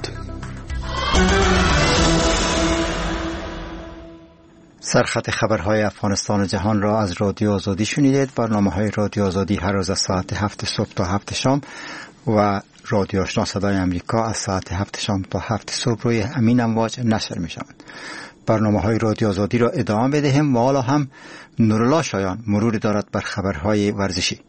S1: سرخط خبرهای افغانستان و جهان را از رادیو آزادی شنیدید. برنامه های رادیو آزادی هر روز از ساعت هفت صبح تا هفت شام و رادیو آشنا صدای امریکا از ساعت هفت شام تا هفت صبح روی همین امواج نشر می شوند. برنامه های رادیو آزادی را ادامه بدهیم و حالا هم نورالله شایان مرور دارد بر خبرهای ورزشی.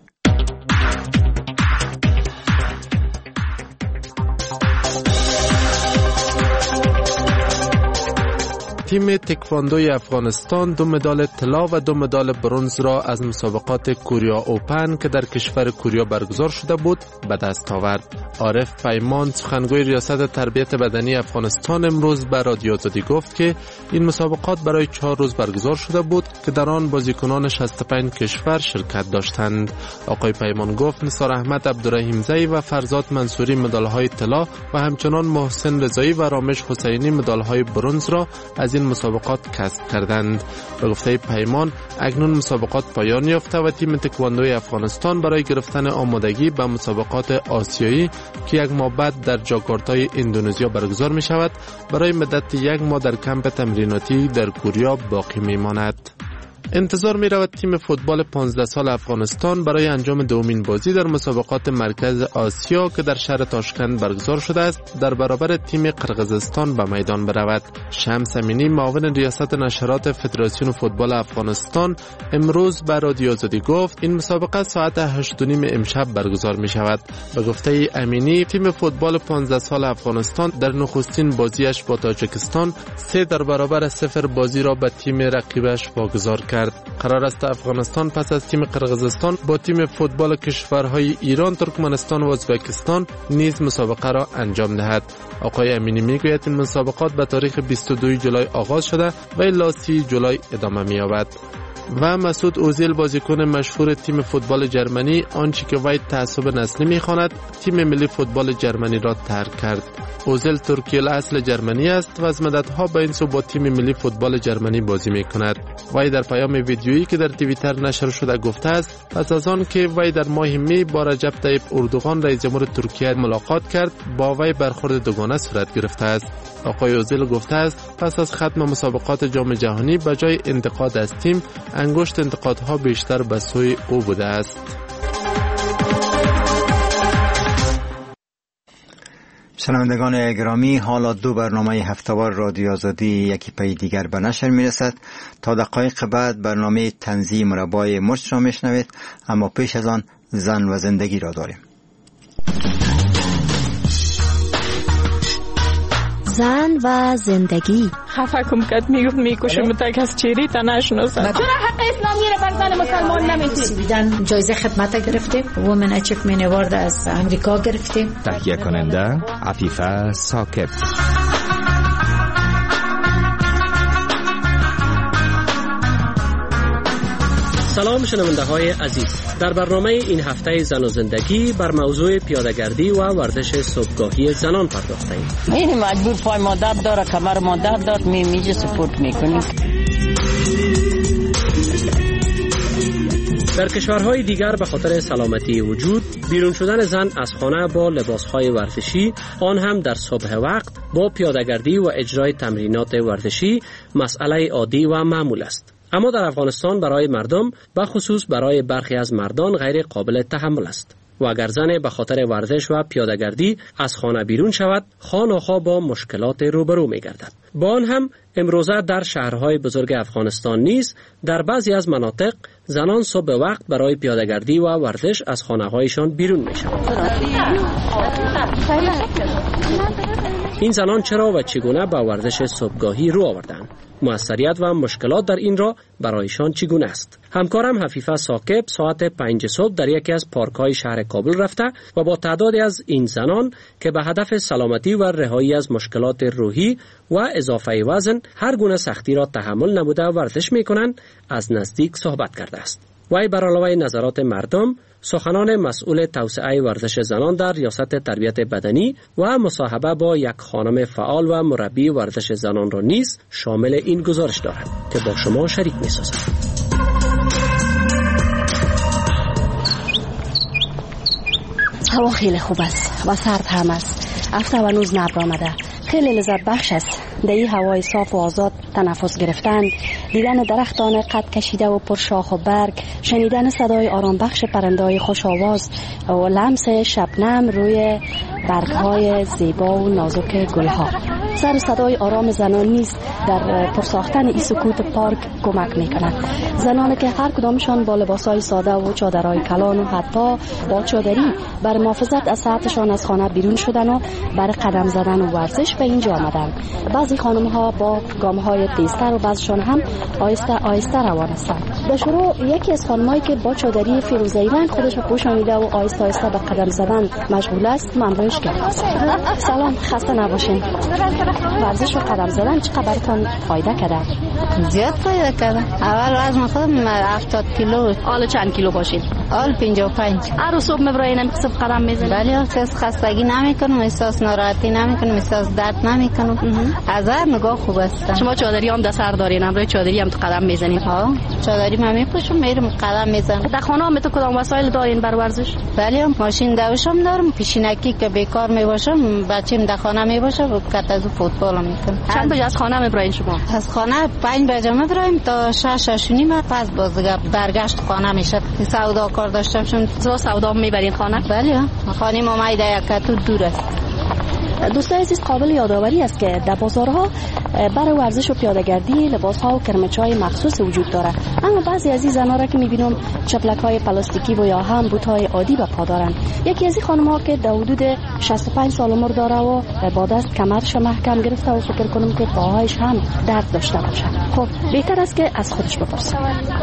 S22: تیم تکواندوی افغانستان دو مدال طلا و دو مدال برنز را از مسابقات کوریا اوپن که در کشور کوریا برگزار شده بود به دست آورد. عارف پیمان، سخنگوی ریاست تربیت بدنی افغانستان، امروز به رادیو آزادی گفت که این مسابقات برای چهار روز برگزار شده بود که در آن بازیکنان شصت و پنج کشور شرکت داشتند. آقای پیمان گفت نثار احمد عبدالرحیمزی و فرزاد منصوری مدال‌های طلا و همچنان محسن رضایی و رامش حسینی مدال‌های برنز را از این مسابقات کسب کردند. به گفته پیمان اکنون مسابقات پایان یافته و تیم تکواندوی افغانستان برای گرفتن آمادگی به مسابقات آسیایی که یک ماه بعد در جاکارتای اندونزیا برگزار می شود برای مدت یک ماه در کمپ تمریناتی در کوریا باقی می ماند. انتظار می رود تیم فوتبال پانزده سال افغانستان برای انجام دومین بازی در مسابقات مرکز آسیا که در شهر تاشکند برگزار شده است در برابر تیم قرقیزستان به میدان برود. شمس امینی، معاون ریاست نشرات فدراسیون فوتبال افغانستان، امروز به رادیو آزادی گفت این مسابقه ساعت هشت و نیم امشب برگزار می شود. به گفته امینی تیم فوتبال پانزده سال افغانستان در نخستین بازیش با تاجیکستان سه در برابر صفر بازی را به تیم رقیبش واگذار کرد. قرار است افغانستان پس از تیم قرقیزستان با تیم فوتبال کشورهای ایران، ترکمنستان و ازبکستان نیز مسابقه را انجام دهد. آقای امینی میگوید این مسابقات به تاریخ بیست و دو جولای آغاز شده و الی سی جولای ادامه می‌یابد. و مسعود اوزیل بازیکن مشهور تیم فوتبال جرمنی آنچه که وی تعصب نسلی می‌خواند تیم ملی فوتبال جرمنی را ترک کرد. اوزیل ترکی الاصل جرمنی است و از مدت‌ها با این سو با تیم ملی فوتبال جرمنی بازی می‌کند. وی در پیام ویدیویی که در توییتر نشر شده گفته است پس از آن که وی در ماه می با رجب طیب اردوغان رئیس جمهور ترکیه ملاقات کرد با وی برخورد دوگانه صورت گرفته است. آقای اوزیل گفته است پس از ختم مسابقات جام جهانی به جای انتقاد از تیم انگشت انتقادها بیشتر به سوی او بوده است.
S1: شنوندگان گرامی، حالا دو برنامه هفته‌وار رادیو آزادی یکی پی دیگر به نشر میرسد. تا دقایق بعد برنامه طنزی مربای مشت را میشنوید، اما پیش از آن زن و زندگی را داریم.
S21: زن و زندگی.
S5: خفه کم کد میگفت میکشم تک از چیری تا نشناسد.
S6: چرا حق اسلامی را بر زن مسلمان نمیدید؟
S7: جایزه خدمت گرفتیم، وومن اچیومنت اوارد از امریکا گرفتیم.
S8: تهیه کننده عفیفه ساکب.
S28: سلام شنونده های عزیز، در برنامه این هفته زن و زندگی بر موضوع پیاده‌گردی و ورزش صبحگاهی زنان پرداخته ایم.
S5: این مجبور پای ما درد داره، کمر ما درد داره، می میجه سپورت میکنیم. در کشورهای دیگر به خاطر سلامتی وجود بیرون شدن زن از خانه با لباسهای ورزشی، آن هم در صبح وقت با پیاده‌گردی و اجرای تمرینات ورزشی مسئله عادی و معمول است. اما در افغانستان برای مردم و خصوص برای برخی از مردان غیر قابل تحمل است و اگر زن به خاطر ورزش و پیاده‌گردی از خانه بیرون شود خواه‌ناخواه با مشکلات روبرو می‌گردد. با آن هم امروزه در شهرهای بزرگ افغانستان نیز در بعضی از مناطق زنان صبح وقت برای پیاده‌گردی و ورزش از خانه‌هایشان بیرون می‌شوند. این زنان چرا و چگونه با ورزش صبحگاهی رو آوردند؟ موثریت و مشکلات در این را برایشان چگونه است؟ همکارم حفیفه ساکب ساعت پنج صبح در یکی از پارک‌های شهر کابل رفته و با تعدادی از این زنان که به هدف سلامتی و رهایی از مشکلات روحی و اضافه وزن هر گونه سختی را تحمل نموده ورزش می‌کنند از نزدیک صحبت کرده است. وی بر علاوه نظرات مردم سخنان مسئول توسعه ورزش زنان در ریاست تربیت بدنی و مصاحبه با یک خانم فعال و مربی ورزش زنان را نیز شامل این گزارش دارد که با شما شریک می‌سازم.
S7: هوا خیلی خوب است و سرد هم است. هفته و روز نبر آمده. خیلی لذت بخش است. در این هوای صاف و آزاد تنفس گرفتن، دیدن درختان قد کشیده و پرشاخ و برگ، شنیدن صدای آرام بخش پرنده‌های خوش آواز و لمس شبنم روی برگ‌های زیبا و نازک گل‌ها. سر صدای آرام زنان نیز در پرساختن این سکوت پارک کمک می‌کند. زنانی که هر کدامشان با لباس‌های ساده و چادرهای کلان و حتی با چادری بر محافظت از صحتشان از خانه بیرون شدن و برای قدم زدن و ورزش به اینجا آمدند. بعضی خانم‌ها با گام‌های تیزتر و بعضیشان هم آهسته آهسته روان هستند. به شروع یکی از خانم‌هایی که با چادری فیروزه‌ای رنگ خودش پوشانیده و آهسته آهسته به قدم زدن مشغول است ممنونش کردم. سلام، خسته نباشین. ورزش و قدم زدن چقدر براتون فایده کرده؟ زیاد فایده کرده. اول وزن خودم هفتاد کیلو.
S6: حالا چند کیلو باشین؟
S7: حالا پنجاه و پنج.
S6: هر صبح میبرین هم صبح قدم میزنید؟
S7: بله، احساس خستگی نمیکنم، احساس ناراحتی نمیکنم، احساس درد نمیکنم. از هر نگاه خوب است.
S6: شما چادری هم در سر دارین، همراه چادری هم تو قدم میزنید؟
S7: ها، چادری من میپوشم میرم قدم میزنم.
S6: در خانه هم تو کدام وسایل دارین برای ورزش؟
S7: بله، ماشین دوشم دارم، پیشینکی که بیکار میباشم، بچه‌م در خانه میباشه و کتازو فوتبال میکنم.
S6: چند بجه از خانه میبرین شما؟
S7: از خانه پنج بجه میبریم تا شش شش و نیم، پس باز دیگه برگشت خانه میشه. سودا کار داشتم چون
S6: تو سودا میبرین خانه؟
S7: بله، خانه مامی در یک تو دور است.
S6: دوستان عزیز، قابل یادآوری است که در بازارها برای ورزش و پیاده‌گردی لباس‌ها و کرمچ‌های مخصوص وجود دارد، اما بعضی از این زن‌ها را که می‌بینم چپلک‌های پلاستیکی و یا هم بوت‌های عادی به پا دارند. یکی از این خانم‌ها که در حدود شصت و پنج سال عمر داره و بعد از کمرش محکم گرفته و فکر کنم که پاهایش هم درد داشته باشه. خب بهتر است که از خودش بپرسیم.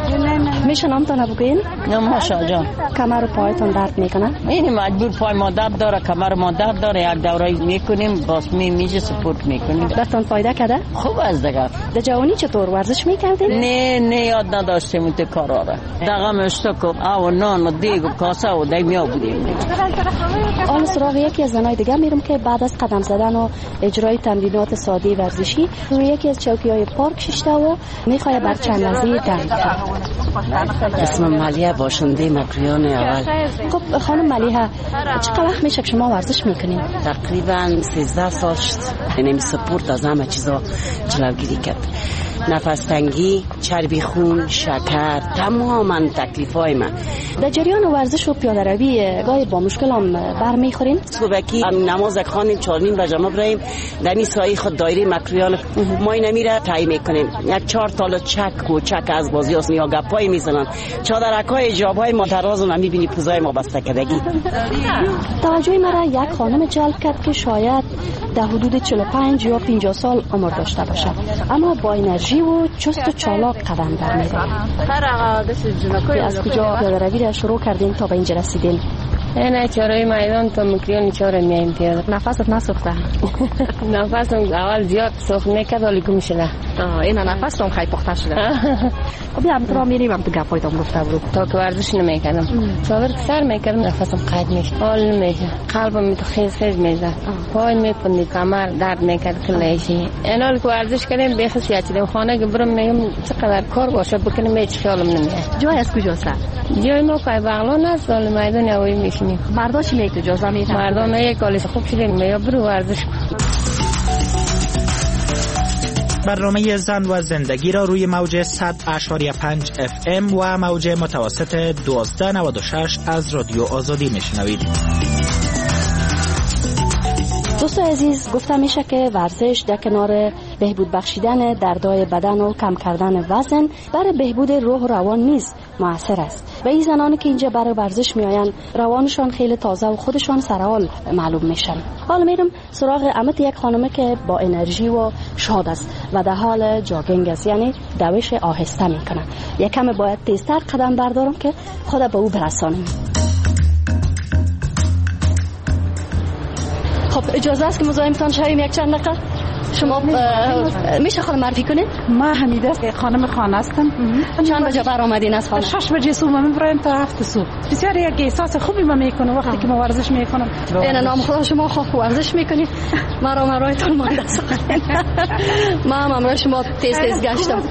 S6: میشه نامتون بگین؟
S5: ماشا جان.
S6: کمر و پایتون درد میکنه؟
S5: این مجبور پای ما درد داره، کمر ما درد داره، یک دوره میکنم
S9: میکنیم باز می میشه سپورت میکنیم.
S6: دستان فایده کرده؟
S9: خوب است دیگه.
S6: در جوانی چطور ورزش میکردین؟
S9: نه نه یاد نداشتیم اون کارا را. دغه مشتک او نان و دیگ و کاسه و دیگ می آوردیم.
S6: آن سراغ یکی از زنای دیگه میرم که بعد از قدم زدن و اجرای تمرینات ساده ورزشی روی یکی از چوکی‌های پارک شیشته و میخواد بر چند لحظه دم کنه.
S9: اسم ملیحه باشنده مکریان اول.
S6: خب خانم ملیحه چقدر وقت میشه که شما ورزش میکنین؟
S9: تقریبا سیزده سال شد. یعنی سپورت از همه چیزا جلوگیری کرد. نفس تنگی، چربی خون، شکر، تماما تکلیفای من.
S6: در جریان ورزش و پیاده روی گاهی با مشکل هم برمیخورین؟
S9: صبحکی نماز خواندیم چهار نیم بجه ما بریم در این سایه خود دایره مکریان ما این میره تعیین میکنیم. یک چهار تالا چک و چک از بازی هست یا گپای میزنن. چادرکای جابهای ما دراز و میبینی پوزای ما بسته کردگی.
S6: توجه مرا یک خانم جلب کرد که شاید در حدود چهل و پنج یا پنجاه سال عمر داشته باشد، اما با انرژی و چست و چالاک قدم برمی‌دارد. از کجا پیاده روی را شروع کردین تا به اینجا رسیدین؟
S12: نه چهارراه میدان تا مکریان چهار میایم پیاده.
S6: نفست نسوخته؟
S12: نفسم اول زیاد سوخت نکرد ولی گم شده.
S6: این نفسم خیلی پخته شده. خب بیا تو را میریم هم تو گپایتون گفته برو.
S12: تا که ورزش نمیکردم صابر سر میکردم نفسم قید میشه، حال نمیشه، قلبم می تو خیز خیز میزد، پای میپندی، کمر درد میکرد کلیشی. اینا که ورزش کردیم به خصوص چیدم خانه که برم میگم چقدر کار باشه بکنم هیچ خیالم نمیاد.
S6: جای از کجاست؟
S12: جای ما که بغلان است ولی میدان اوی میشینیم.
S6: مردا چی میگه اجازه میدن؟
S12: مردا میگه کالش خوب شده میگه برو ورزش کن.
S13: برنامه زن و زندگی را روی موج صد اشاری پنج اف ام و موج متوسط دوازده نود و شش از رادیو آزادی میشنوید.
S6: دوستان عزیز، گفته میشه که ورزش در کنار بهبود بخشیدن دردهای بدن و کم کردن وزن برای بهبود روح و روان نیز موثر است. و این زنانی که اینجا برای ورزش میآیند روانشان خیلی تازه و خودشان سرحال معلوم میشن. حالا میرم سراغ امت یک خانمه که با انرژی و شاد است و در حال جاگینگ است، یعنی دوش آهسته میکنه. یکم باید تیزتر قدم بردارم که خود به او برسانم. خب اجازه است که مزاحمتان شویم یک چند دقیقه؟ شما میشه خانم معرفی کنید؟
S14: ما حمیده خانم خانه هستم.
S6: چند بجه بر آمدین از خانه؟
S14: شش بجه صبح من برایم تا هفت صبح. بسیار یک احساس خوبی ما میکنم وقتی که ما ورزش میکنم.
S6: این نام خدا شما خوب ورزش میکنید. مرا مرایتون مانده است. ما هم امروز شما تیز تیز گشتم.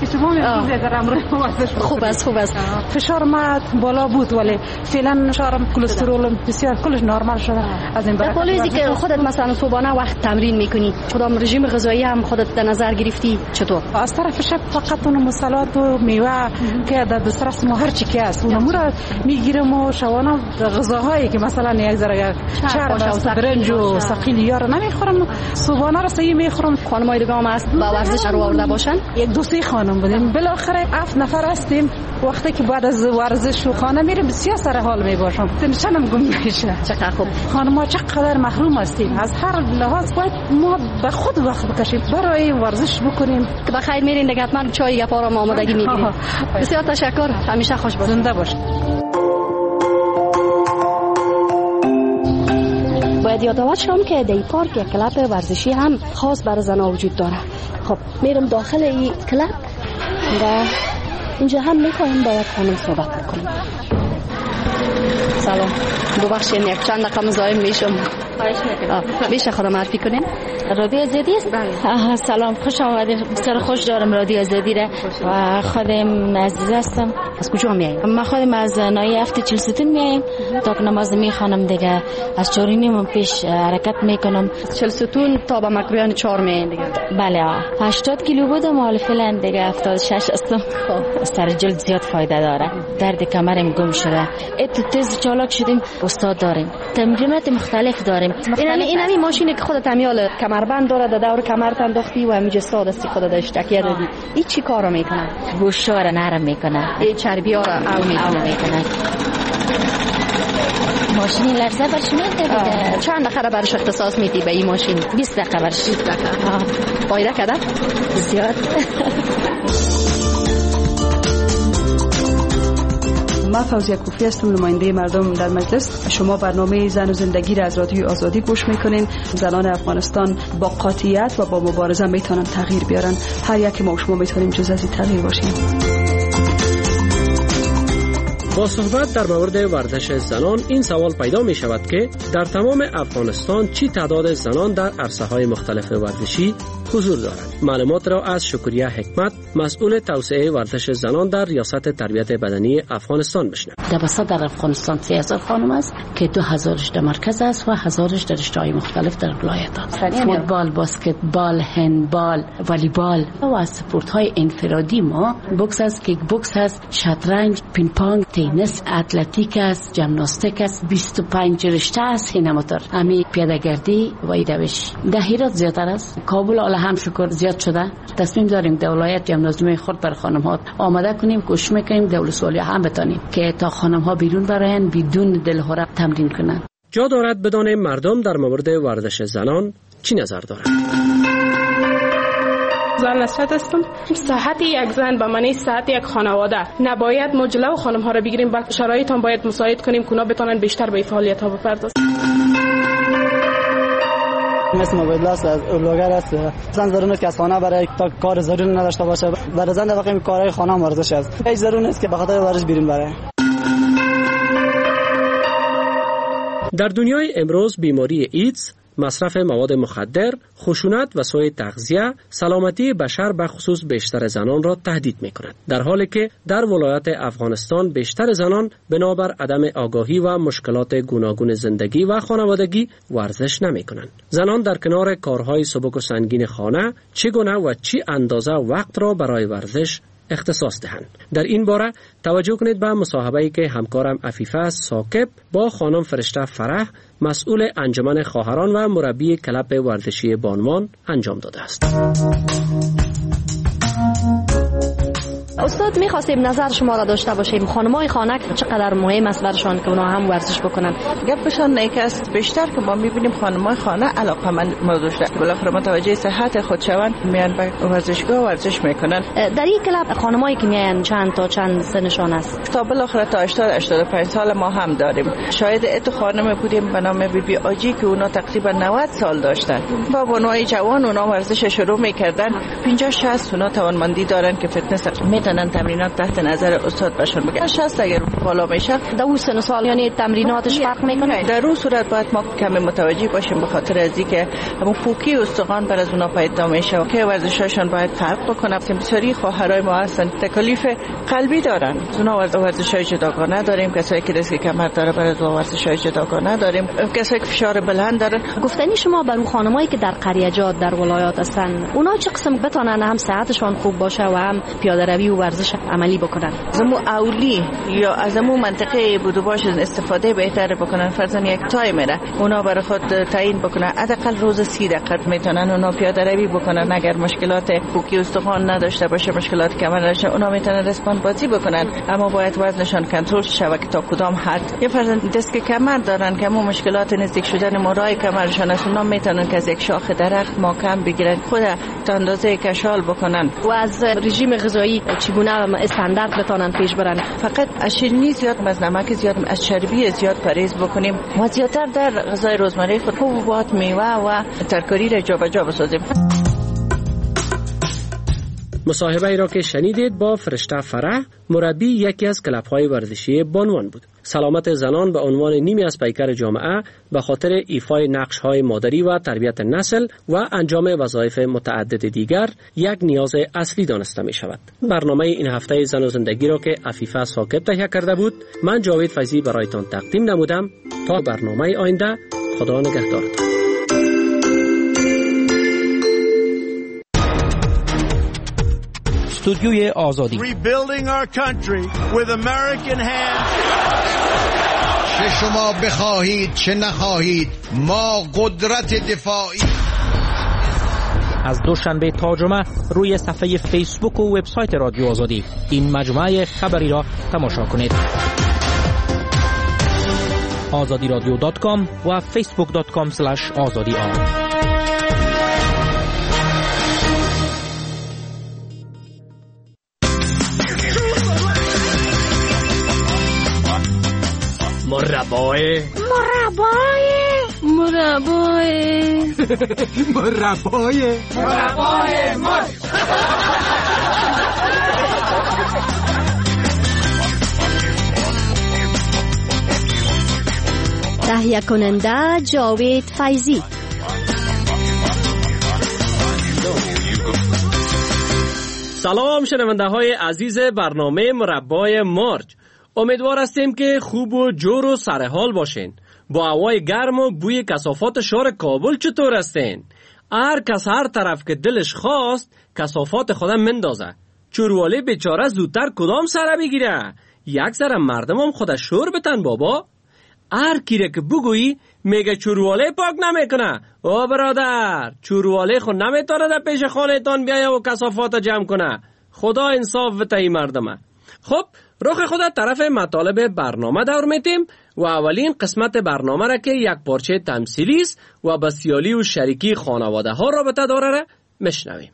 S6: خوب است خوب است.
S14: فشار ما بالا بود ولی فعلا فشارم کلسترولم بسیار کلش نرمال شده. از این
S6: برای پولیزی که خودت مثلا صبحانه وقت تمرین میکنی کدام رژیم غذایی هم خودت در نظر گرفتی چطور؟
S14: از طرف شب فقط اون مسالات و میوه که در دسترس ما هر چی که است اونمو را میگیرم و شبانه غذاهایی که مثلا یک ذره چرب و برنج و ثقیلی رو نمیخورم، صبحانه را صحیح میخورم.
S6: خانمای دیگه هم هست با ورزش رو آورده باشن؟
S14: یک دو سه خانم بودیم، بالاخره هفت نفر هستیم. وقتی که بعد از ورزش و خانه میریم بسیار سر حال میباشم، تنشنم گم میشه.
S6: چقدر خوب.
S14: خانم‌ها چقدر محروم هستیم از هر لحاظ. باید ما به خود وقت بکشیم برای ورزش بکنیم.
S6: که بخیر میرین دیگه حتما چای گپا رو آمادگی میگیریم. بسیار تشکر، همیشه خوش باشید.
S14: زنده باشید.
S6: باید یادآور شم که در پارک یک کلاب ورزشی هم خاص برای زنها وجود داره. خب میرم داخل این کلاب و اینجا هم میخوایم با یک خانم صحبت بکنیم. سلام، ببخشید یک چند دقیقه مزاحم میشم. میشه خودم معرفی کنین؟
S12: رادیو آزادی است؟
S6: بله.
S12: سلام، خوش آمدید. بسیار خوش دارم رادیو آزادی را و خودم عزیز هستم.
S6: از کجا میایید؟
S12: ما خودم از نایه هفت چلستون میایم تا که نماز میخوانم دیگه. از چهار نیم پیش حرکت میکنم.
S6: چلستون تا به مکریان چهار میایین دیگه؟
S12: بله. هشتاد کیلو بودم حالا فعلا دیگه هفتاد و شش هستم. سر جلد زیاد فایده داره. درد کمرم گم شده. ات تیز چالاک شدیم. استاد داریم. تمرینات مختلف داریم.
S6: این این همین ماشینی که خودت همیال کمربند داره در دور کمرت انداختی و همینجا ساده استی خودت داشت تکیه دادی. این چی کارو میکنه؟
S12: گوشا رو نرم میکنه.
S6: این چربی ها رو او میکنه.
S12: ماشین لرزه برش میده.
S6: چند دقیقه برش اختصاص میدی به این ماشین؟
S12: بیست دقیقه برش.
S6: بیست دقیقه. فایده کرده؟
S12: زیاد.
S11: من فوزیه کوفی هستم، نماینده مردم در مجلس. شما برنامه زن و زندگی را از رادیو آزادی گوش میکنین. زنان افغانستان با قاطعیت و با مبارزه میتونن تغییر بیارن. هر یک ما و شما میتونیم جز از این تغییر باشیم.
S28: با صحبت در مورد ورزش زنان این سوال پیدا می شود که در تمام افغانستان چی تعداد زنان در عرصه‌های مختلف ورزشی حضور دارند. معلومات را از شکریه حکمت، مسئول توسعه ورزش زنان در ریاست تربیت بدنی افغانستان بشنوید.
S15: در بسا در افغانستان سه هزار خانم است که دو هزارش در مرکز است و هزارش در رشته‌های مختلف در ولایت‌ها. فوتبال، بسکتبال، هندبال، والیبال و از سپورت‌های انفرادی ما بوکس است، کیک بوکس است، شطرنج، پینگ پونگ، تنیس، اتلتیک است، ژیمناستیک است، بیست و پنج رشته است، هینموتور، امی پیاده‌گردی و ایدوش. در هرات زیادتر است. کابل هم شکر زیاد شده. تصمیم داریم در ولایت جمنازیوم خود بر خانم ها آماده کنیم، کوشش میکنیم دولت‌سوالی هم بتانیم که تا خانم ها بیرون براین بدون دلهره تمرین کنند.
S28: جا دارد بدانیم مردم در مورد ورزش زنان چی نظر دارند.
S16: زن نصرت هستم. صحت یک زن به معنی صحت یک خانواده. نباید ما جلو خانم ها را بگیریم، بلکه شرایط هم باید مساعد کنیم که اونا بتونن بیشتر به فعالیت ها بپردازن.
S17: مثل موبایل است، بلاگر است. زن ضرورت است که از خانه برای تا کار ضروری نداشته باشه. برای زن در واقع کارهای خانه هم ورزش است. هیچ ضرورت نیست که به خاطر ورزش بیرون بره.
S28: در دنیای امروز بیماری ایدز، مصرف مواد مخدر، خشونت و سوء تغذیه سلامتی بشر به خصوص بیشتر زنان را تهدید می‌کند، در حالی که در ولایت افغانستان بیشتر زنان بنابر عدم آگاهی و مشکلات گوناگون زندگی و خانوادگی ورزش نمی‌کنند. زنان در کنار کارهای سبک و سنگین خانه چگونه و چی اندازه وقت را برای ورزش اختصاص دهند. در این باره توجه کنید به مصاحبه‌ای که همکارم عفیفه ساکب با خانم فرشته فرح، مسئول انجمن خواهران و مربی کلب ورزشی بانوان انجام داده است.
S6: استاد می‌خواستیم نظر شما را داشته باشیم. خانم‌های خانه چقدر مهم است برشان که اونها هم ورزش بکنن؟
S18: گپشان نیک است. بیشتر که ما می‌بینیم خانم‌های خانه علاقه‌مند موضوع شده. بالاخره متوجه صحت خود شوند، میان به ورزشگاه ورزش میکنن.
S6: در این کلب خانم‌هایی که میان چند تا چند سنشان است؟
S18: تا بالاخره تا هشتاد هشتاد و پنج سال ما هم داریم. شاید ات خانم بودیم به نام بی بی آجی که اونا تقریبا نود سال داشتن. با بانوهای جوان اونا ورزش شروع میکردن. پنجاه شصت اونا توانمندی دارن که فتنس میتونن تمرینات تحت نظر استاد باشن. بگن شصت اگر بالا میشه
S6: در اون سن سال یعنی تمریناتش فرق میکنه.
S18: در اون صورت باید ما کمی متوجه باشیم به خاطر از اینکه همون پوکی استخوان بر از اونا پیدا میشه که ورزشاشون باید فرق بکنه. بسیاری خواهرای ما هستن تکالیف قلبی دارن. اونا ورزشای جداگانه داریم. کسایی که ریسک کمر داره بر از ورزشای جداگانه داریم. کسایی که فشار بلند دارن.
S6: گفتنی شما بر اون خانمایی که در قریه‌جات در ولایات هستن، اونا چه قسم بتونن هم صحتشون خوب باشه و هم پیاده روی و ورزش عملی بکنن؟
S18: زمو اولی یا از زمو منطقه بودو باش استفاده بهتر بکنن. فرضاً یک تایم را اونا برای خود تعیین بکنن. حداقل روز سی دقیقه میتونن اونا پیاده روی بکنن. اگر مشکلات پوکی استخوان نداشته باشه، مشکلات کمر نداشته، اونا میتونن رسپاند بازی بکنن. اما باید وزنشان کنترل شه که تا کدام حد. یا فرضاً دست کمر دارن که همون مشکلات نزدیک شدن مرای کمرشان است، اونا میتونن که از یک شاخه درخت محکم بگیرن، خود تا اندازه کشال بکنن.
S6: و از رژیم غذایی چگونه استاندارد بتونن پیش برن؟
S18: فقط از شیرینی زیاد، از نمک زیاد، از چربی زیاد پرهیز بکنیم. ما زیادتر در غذای روزمره خود حبوبات، میوه و ترکاری را جابجا بسازیم.
S28: مصاحبه ای را که شنیدید با فرشته فرح، مربی یکی از کلب‌های ورزشی بانوان بود. سلامت زنان به عنوان نیمی از پیکر جامعه به خاطر ایفای نقش‌های مادری و تربیت نسل و انجام وظایف متعدد دیگر یک نیاز اصلی دانسته می شود. برنامه این هفته زن و زندگی را که عفیفه ساکب تهیه کرده بود، من جاوید فیضی برایتان تقدیم نمودم. تا برنامه آینده، خدا نگهدارتان.
S13: استودیوی آزادی.
S19: Rebuilding our country with American hands.
S20: چه شما بخواهید چه نخواهید، ما قدرت دفاعی.
S13: از دوشنبه تا جمعه روی صفحه فیسبوک و وبسایت رادیو آزادی این مجموعه خبری را تماشا کنید. آزادی رادیو دات کام و فیسبوک دات کام اسلش آزادی آن.
S5: مربای
S2: مربای
S12: مربای
S5: مربای
S2: مربای مرد.
S6: تهیه کننده جاوید فیضی.
S5: سلام شنونده های عزیز برنامه مربای مرج. امیدوار هستیم که خوب و جور و سرحال باشین. با هوای گرم و بوی کثافات شهر کابل چطور هستین؟ هر کس هر طرف که دلش خواست کثافات خودم مندازه. چورواله بیچاره زودتر کدام سره بگیره؟ یک ذره مردم هم خودش شور بتن بابا. هر کیره که بگویی میگه چورواله پاک نمیکنه. او برادر، چورواله خود نمیتونه در پیش خانه تان بیایه و کثافات جمع کنه. خدا انصاف بده این مردمه. خب رخ خود طرف مطالب برنامه دور میتیم و اولین قسمت برنامه را که یک پارچه تمثیلی است و بسیالی و شریکی خانواده ها رابطه داره را میشنویم.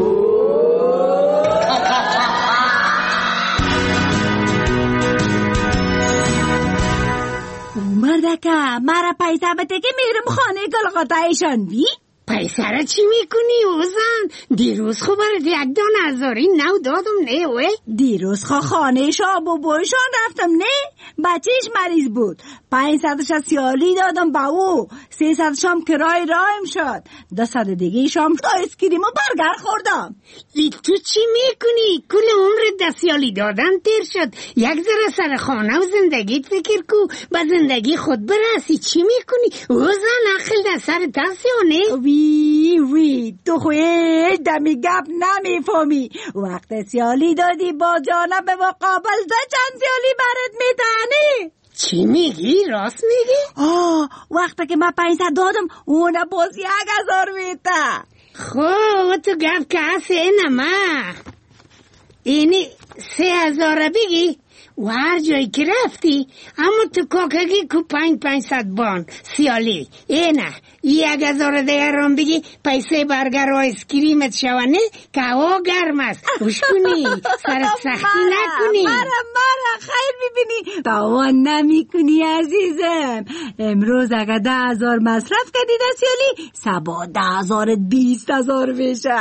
S3: مردکه مرا پیسه بده که میرم خانه گلغاتایشان بی؟
S2: پیسه را چی میکنی اوزن؟ دیروز خو برد یک دان هزاری نو دادم نه وی؟
S3: دیروز خو خانه شاب و بویشان رفتم نه؟ بچهش مریض بود. پنج صدش از سیالی دادم با او. سه صدش هم کرای رایم شد. دو صد دیگه شام تا اسکریم و برگر خوردم.
S2: ای تو چی میکنی؟ کل عمر دستیالی دادن تیر شد. یک ذره سر خانه و زندگیت فکر کو. با زندگی خود برسی چی میکنی؟ اوزن اخل در سر دستیانه؟
S3: وی وی تو خویش دمی گپ نمیفهمی. وقت سیالی دادی با جانب مقابل ده چند سیالی برات میتانی؟
S2: چی میگی؟ راست میگی؟
S3: آه وقتی که من پیسه دادم اونه باز یک هزار میتا.
S2: خب تو گپ که هسته نمه اینی سه هزاره بگی و هر جایی که رفتی اما تو کاکگی کو پنج پنج ست بان سیالی اینه یک هزار دیگر رام بگی پیسه برگر و اسکریمت شوانه که هوا گرم است خوش کنی سرت سختی نکنی.
S3: مرا مرا خیر ببینی تاوان نمی کنی عزیزم. امروز اگر ده هزار مصرف کردی سیالی سبا ده هزارت بیست هزار بشه.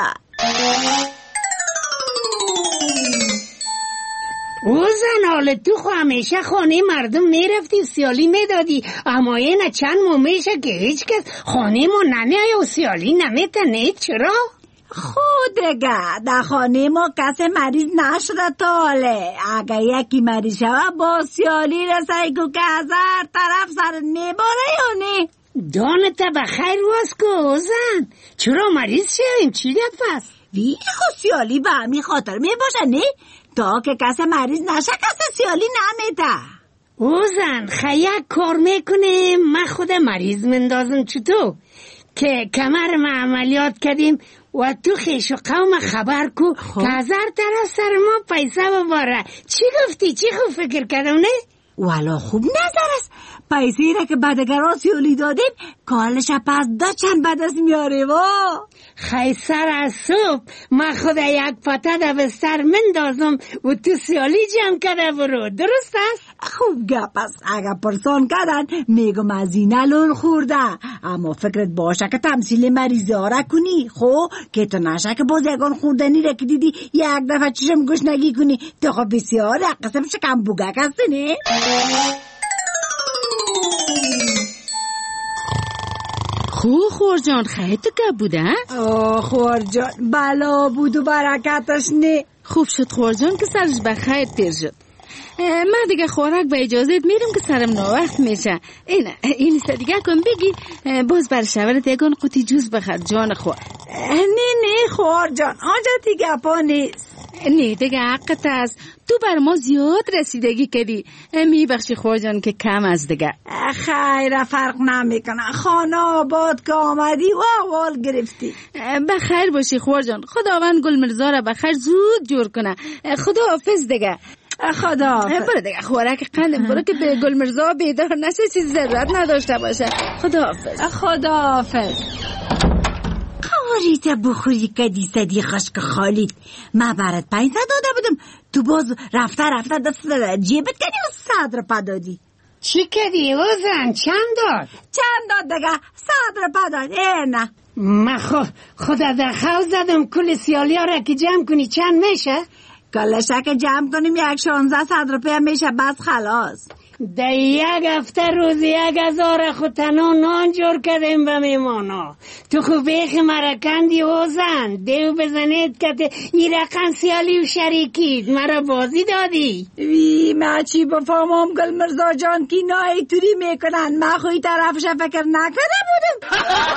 S2: اوزن حال تو خو همیشه خانه مردم میرفتی سیالی میدادی اما اینه چند مو میشه که هیچ کس خانه ما نمیای و سیالی نمیتنه. چرا؟
S3: خود دیگه در خانه ما کسی مریض نشده تاله. اگه یکی مریض شوه با سیالی رسایی که از هر طرف سرت میباره یا نه؟
S2: دانتا بخیر واس که اوزن چرا مریض شویم چی گفت است؟
S3: وی خود سیالی به همی خاطر میباشه نه؟ تا که کسی مریض نشه کسی سیالی نمیده.
S2: اوزن خیک کار میکنه من خود مریض مندازم چطور که کمر ما عملیات کردیم و تو خیش و قوم خبر کو که هزار طرف سر ما پیسه بباره. چی گفتی؟ چی خوب فکر کردم نه؟
S3: والا خوب نظر است. پیسه را که بدگران سیالی دادیم کالش پس دا چند بدست میاره و
S2: خیسر از صبح من خود یک پته در بستر مندازم و تو سیالی جمع کرده برو. درست است؟
S3: خوب گپ است. اگر پرسان کردن میگم از اینه لول خورده اما فکرت باشه که تمثیل مریضی ها را کنی خو که تو نشه که باز یکان خوردنی را که دیدی یک دفعه چشم گشنگی کنی. تو خب بسیار یک قسم شکم بوگک هست نه؟
S2: خو خورجان خیلی تو که بوده؟
S3: آه خورجان بلا بود و برکتش نه.
S2: خوب شد خورجان که سرش بخیر تیر شد. من دیگه خوراک به اجازت میرم که سرم ناوقت میشه. این این دیگه کن بگی باز بر شورت یکان قوطی جوز بخور جان خور.
S3: نه نه خورجان حاجتی گپا نیست.
S2: نه دیگه حقت است. تو بر ما زیاد رسیدگی کردی. میبخشی خورجان که کم از دیگه.
S3: خیر فرق نمیکنه. خانه آباد که آمدی و احوال گرفتی.
S2: بخیر باشی خورجان. خداوند گل مرزا را بخیر زود جور کنه. خدا حافظ دیگه.
S3: خدا
S2: برو دیگه خوراک قندم برو که به گل مرزا بیدار نشه چیز ضرورت نداشته باشه. خدا حافظ.
S3: خدا حافظ. قواریت بخوری که دیستی خشک خالید ما برات پیسه داده بودم تو باز رفته رفته دست جیبت کنی و صدر پا دادی.
S2: چی کردی اوزن؟ چند داد؟
S3: چند داد دیگه؟ صد روپا داد. اینه
S2: من خو خدا در خواه زدم کل سیالی ها را که جمع کنی چند میشه؟
S3: کلشه که جمع کنیم یک شانزده صد روپیه میشه. بس خلاص
S2: در یک هفته روزی یک هزار خود تنها نان جور کردیم به میمانا. تو خوب بیخ مرکندی اوزن دیو بزنید که این رقم سیالی و شریکید مرا بازی دادی.
S3: وی من چی بفهمم گل مرزا جان کی نایی توری میکنن. من خوی طرفش فکر نکرده بودم.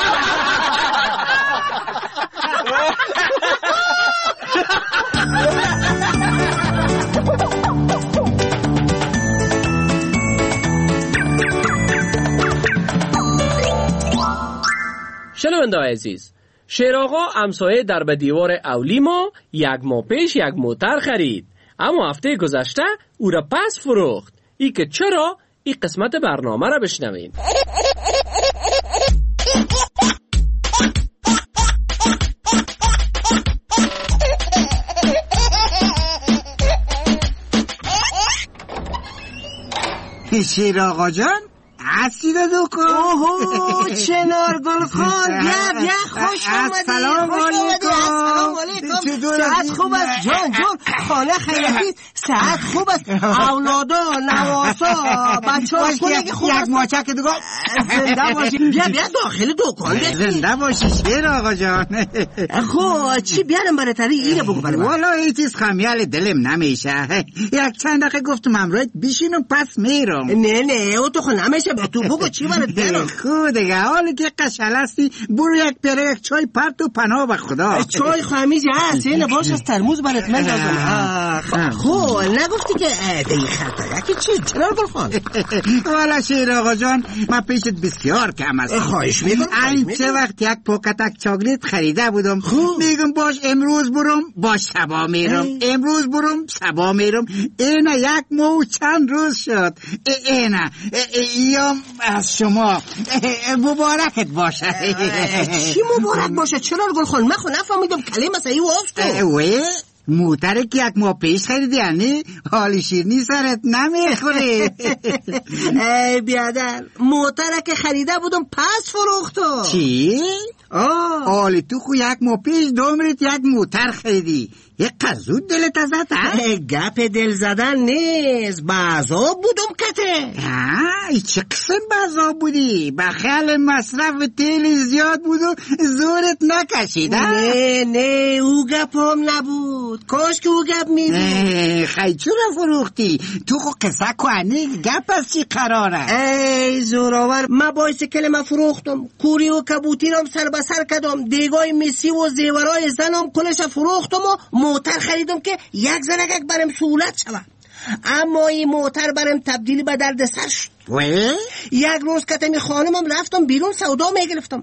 S5: شنونده عزیز، شیر آقا همسایه در به دیوار اولیما یک ماه پیش یک موتر خرید، اما هفته گذشته او را پس فروخت. ای که چرا؟ این قسمت برنامه را بشنوین.
S4: شیر آقا جان اسید دوکو.
S10: اوهو چنار گل خان بیا بیا خوش آمدی.
S4: السلام علیکم.
S10: السلام علیکم. ساعت خوب است جان جان. خانه خیلی ساعت خوب است. اولادا نواسا بچه ها خونه خوب است.
S4: یک ماچک دیگه
S10: زنده باشی. بیا بیا داخل دکان
S4: زنده باشی شیر آقا جان.
S10: خب چی بیارم برای تری اینه بگو برای من.
S4: والا این چیز خمیال دلم نمیشه. یک چند دقیقه گفتم امروز بشینم پس میرم.
S10: نه نه او تو خود نمیشه. تو بگو چی برات بیارم.
S4: خود دیگه حالی که قشل هستی برو یک پیره یک چای پرت و پناه به خدا.
S10: چای خمیزی هست اینه باش از ترموز برات من لازم. خب نگفتی که دیگه خرطه یکی چیز چرا گل خان.
S4: والا شیر آقا جان من پیشت بسیار کم است.
S10: خواهش میکنم.
S4: این چه وقت یک پاکتک چاکلیت خریده بودم میگم باش امروز برم باش سبا میرم. امروز برم سبا میرم. اینه یک ماه چند روز شد. اینه یا از شما مبارکت باشه.
S10: چی مبارک باشه؟ چرا گل خان؟ من خود نفهمیدم کلمه صحیح واسه تو.
S4: وی موتره که یک ماه پیش خریدی یعنی حالی شیرنی سرت نمیخوری.
S10: ای بیادر موتره که خریده بودم پس فروختم.
S4: چی؟ آه حالی تو خو یک ماه پیش دومریت یک موتر خریدی. یک قزود دلت ازت ها؟
S10: گپ دل زدن نیست. بازاب بودم کته.
S4: ای چه قسم بازاب بودی؟ بخیال مصرف تیل زیاد بود و زورت نکشید.
S10: نه نه او گپ هم نبود. کاش که او گپ میدی.
S4: خیلی چرا فروختی؟ تو خو قصه کنی گپ از چی قراره؟
S10: ای زوراور من باعث کلمه فروختم. کوری و کبوتیرم سر به سر کدم. دیگای میسی و زیورای زنم کلش فروختم و موتر خریدم که یک زنگک برم سهولت شود. اما این موتر برم تبدیلی به درد سر شد. یک روز کتمی خانمم رفتم بیرون سودا میگرفتم.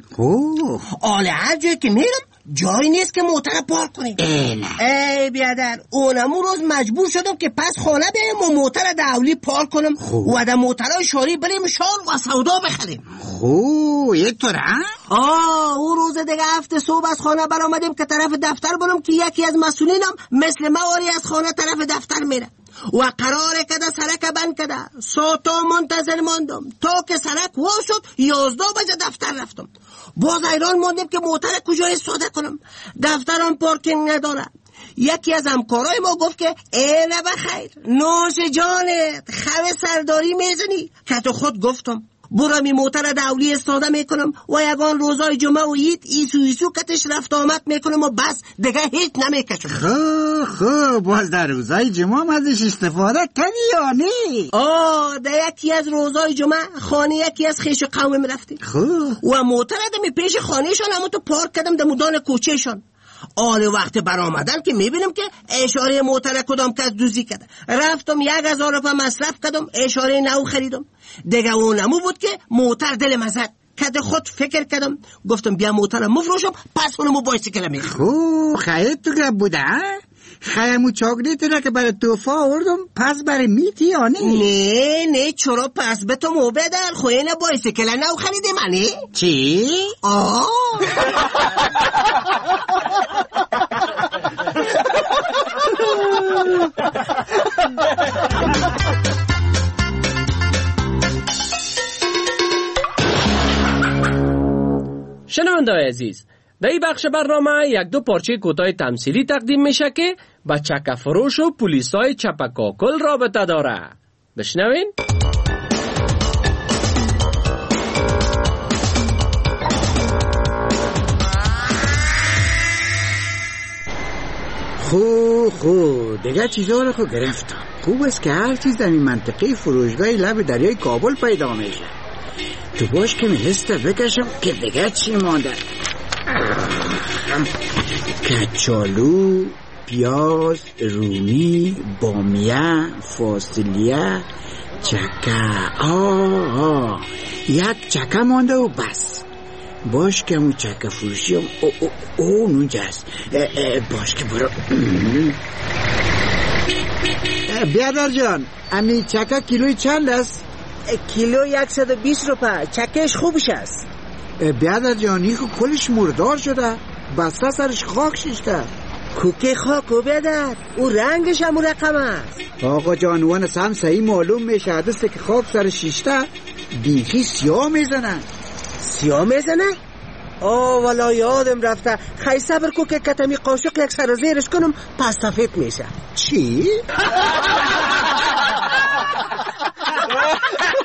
S10: آله هر جایی که میرم جایی نیست که موتر پارک کنیم. ای بیادر اونمو روز مجبور شدم که پس خانه بیم و موتر دولی پارک کنم و در موترهای شاری بریم شال و سودا بخریم.
S4: خوب یک طور ها؟
S10: آه اون روز دیگه هفته صبح از خانه برآمدیم که طرف دفتر برم که یکی از مسئولینم مثل مواری از خانه طرف دفتر میره و قرار کده سرک بند کده. ساتا منتظر ماندم تا که سرک وا شد یازده بجه دفتر رفتم. باز ایران ماندیم که موتر کجای استفاده کنم. دفترم پارکینگ نداره. یکی از همکارای ما گفت که اینه بخیر نوش جانت خب سرداری میزنی که تو خود گفتم برم این موتر دولی استفاده میکنم و یگان روزای جمعه و عید ایسو ایسو کتش رفت آمد میکنم و بس دیگه هیچ نمیکشم.
S4: خوب خوب باز در روزای جمعه هم ازش استفاده کنی یا نی؟
S10: آه در یکی از روزای جمعه خانه یکی از خیش قوم میرفتیم و موتر دمی پیش خانهشان همون تو پارک کردم در مدان کوچهشان. آل وقت برآمدن که میبینم که اشاره موتر کدام کس دوزی کرده. رفتم یک هزار روپا مصرف کردم اشاره نو خریدم. دیگه اونمو بود که موتر دل مزد کده خود فکر کردم گفتم بیا موترم مفروشم پس اونمو بایسیکل میرم.
S4: خوب خیلی تو گپ بوده خیمو چاکلیت را که برای توفا آوردم پس برای میتی یا نه؟
S10: نه نه چرا پس به تو موبدن خوینه بایسیکل نو خریدی منی؟
S4: چی؟
S10: آه
S5: شنونده‌های عزیز، در این بخش برنامه یک دو پارچه کوتاه تمثیلی تقدیم میشه که با چکه فروش و پلیسای چپکاکل رابطه داره. بشنوین.
S4: خو خو دیگه چیزا رو خو گرفتم. خوب است که هر چیز در این منطقه فروشگاه لب دریای کابل پیدا میشه. تو باش که میلسته بکشم که دیگه چی مانده. کچالو، پیاز، رومی، بامیه، فاصلیه، چکه. آه آه یک چکه مانده و بس. باش که اون چکه فروشی هم او او او نونجاست. باش که برو. بیادر جان، امی چکه کیلوی چند است؟
S10: کیلو یکصد و بیست روپه. چکهش خوبش است.
S4: بیادر جان این کلش مردار شده، بسته سرش خاک شیشته.
S10: کوکه خاک و بیادر، او رنگش هم رقم است.
S4: آقا جان وان هم صحیح معلوم میشه حدثه که خاک سرش شیشته بیخی سیاه میزنن.
S10: سیاه میزنه؟ آه والا یادم رفته. خیلی صبر کو که کتمی قاشق یک سر زیرش کنم پس سفید میشه.
S4: چی؟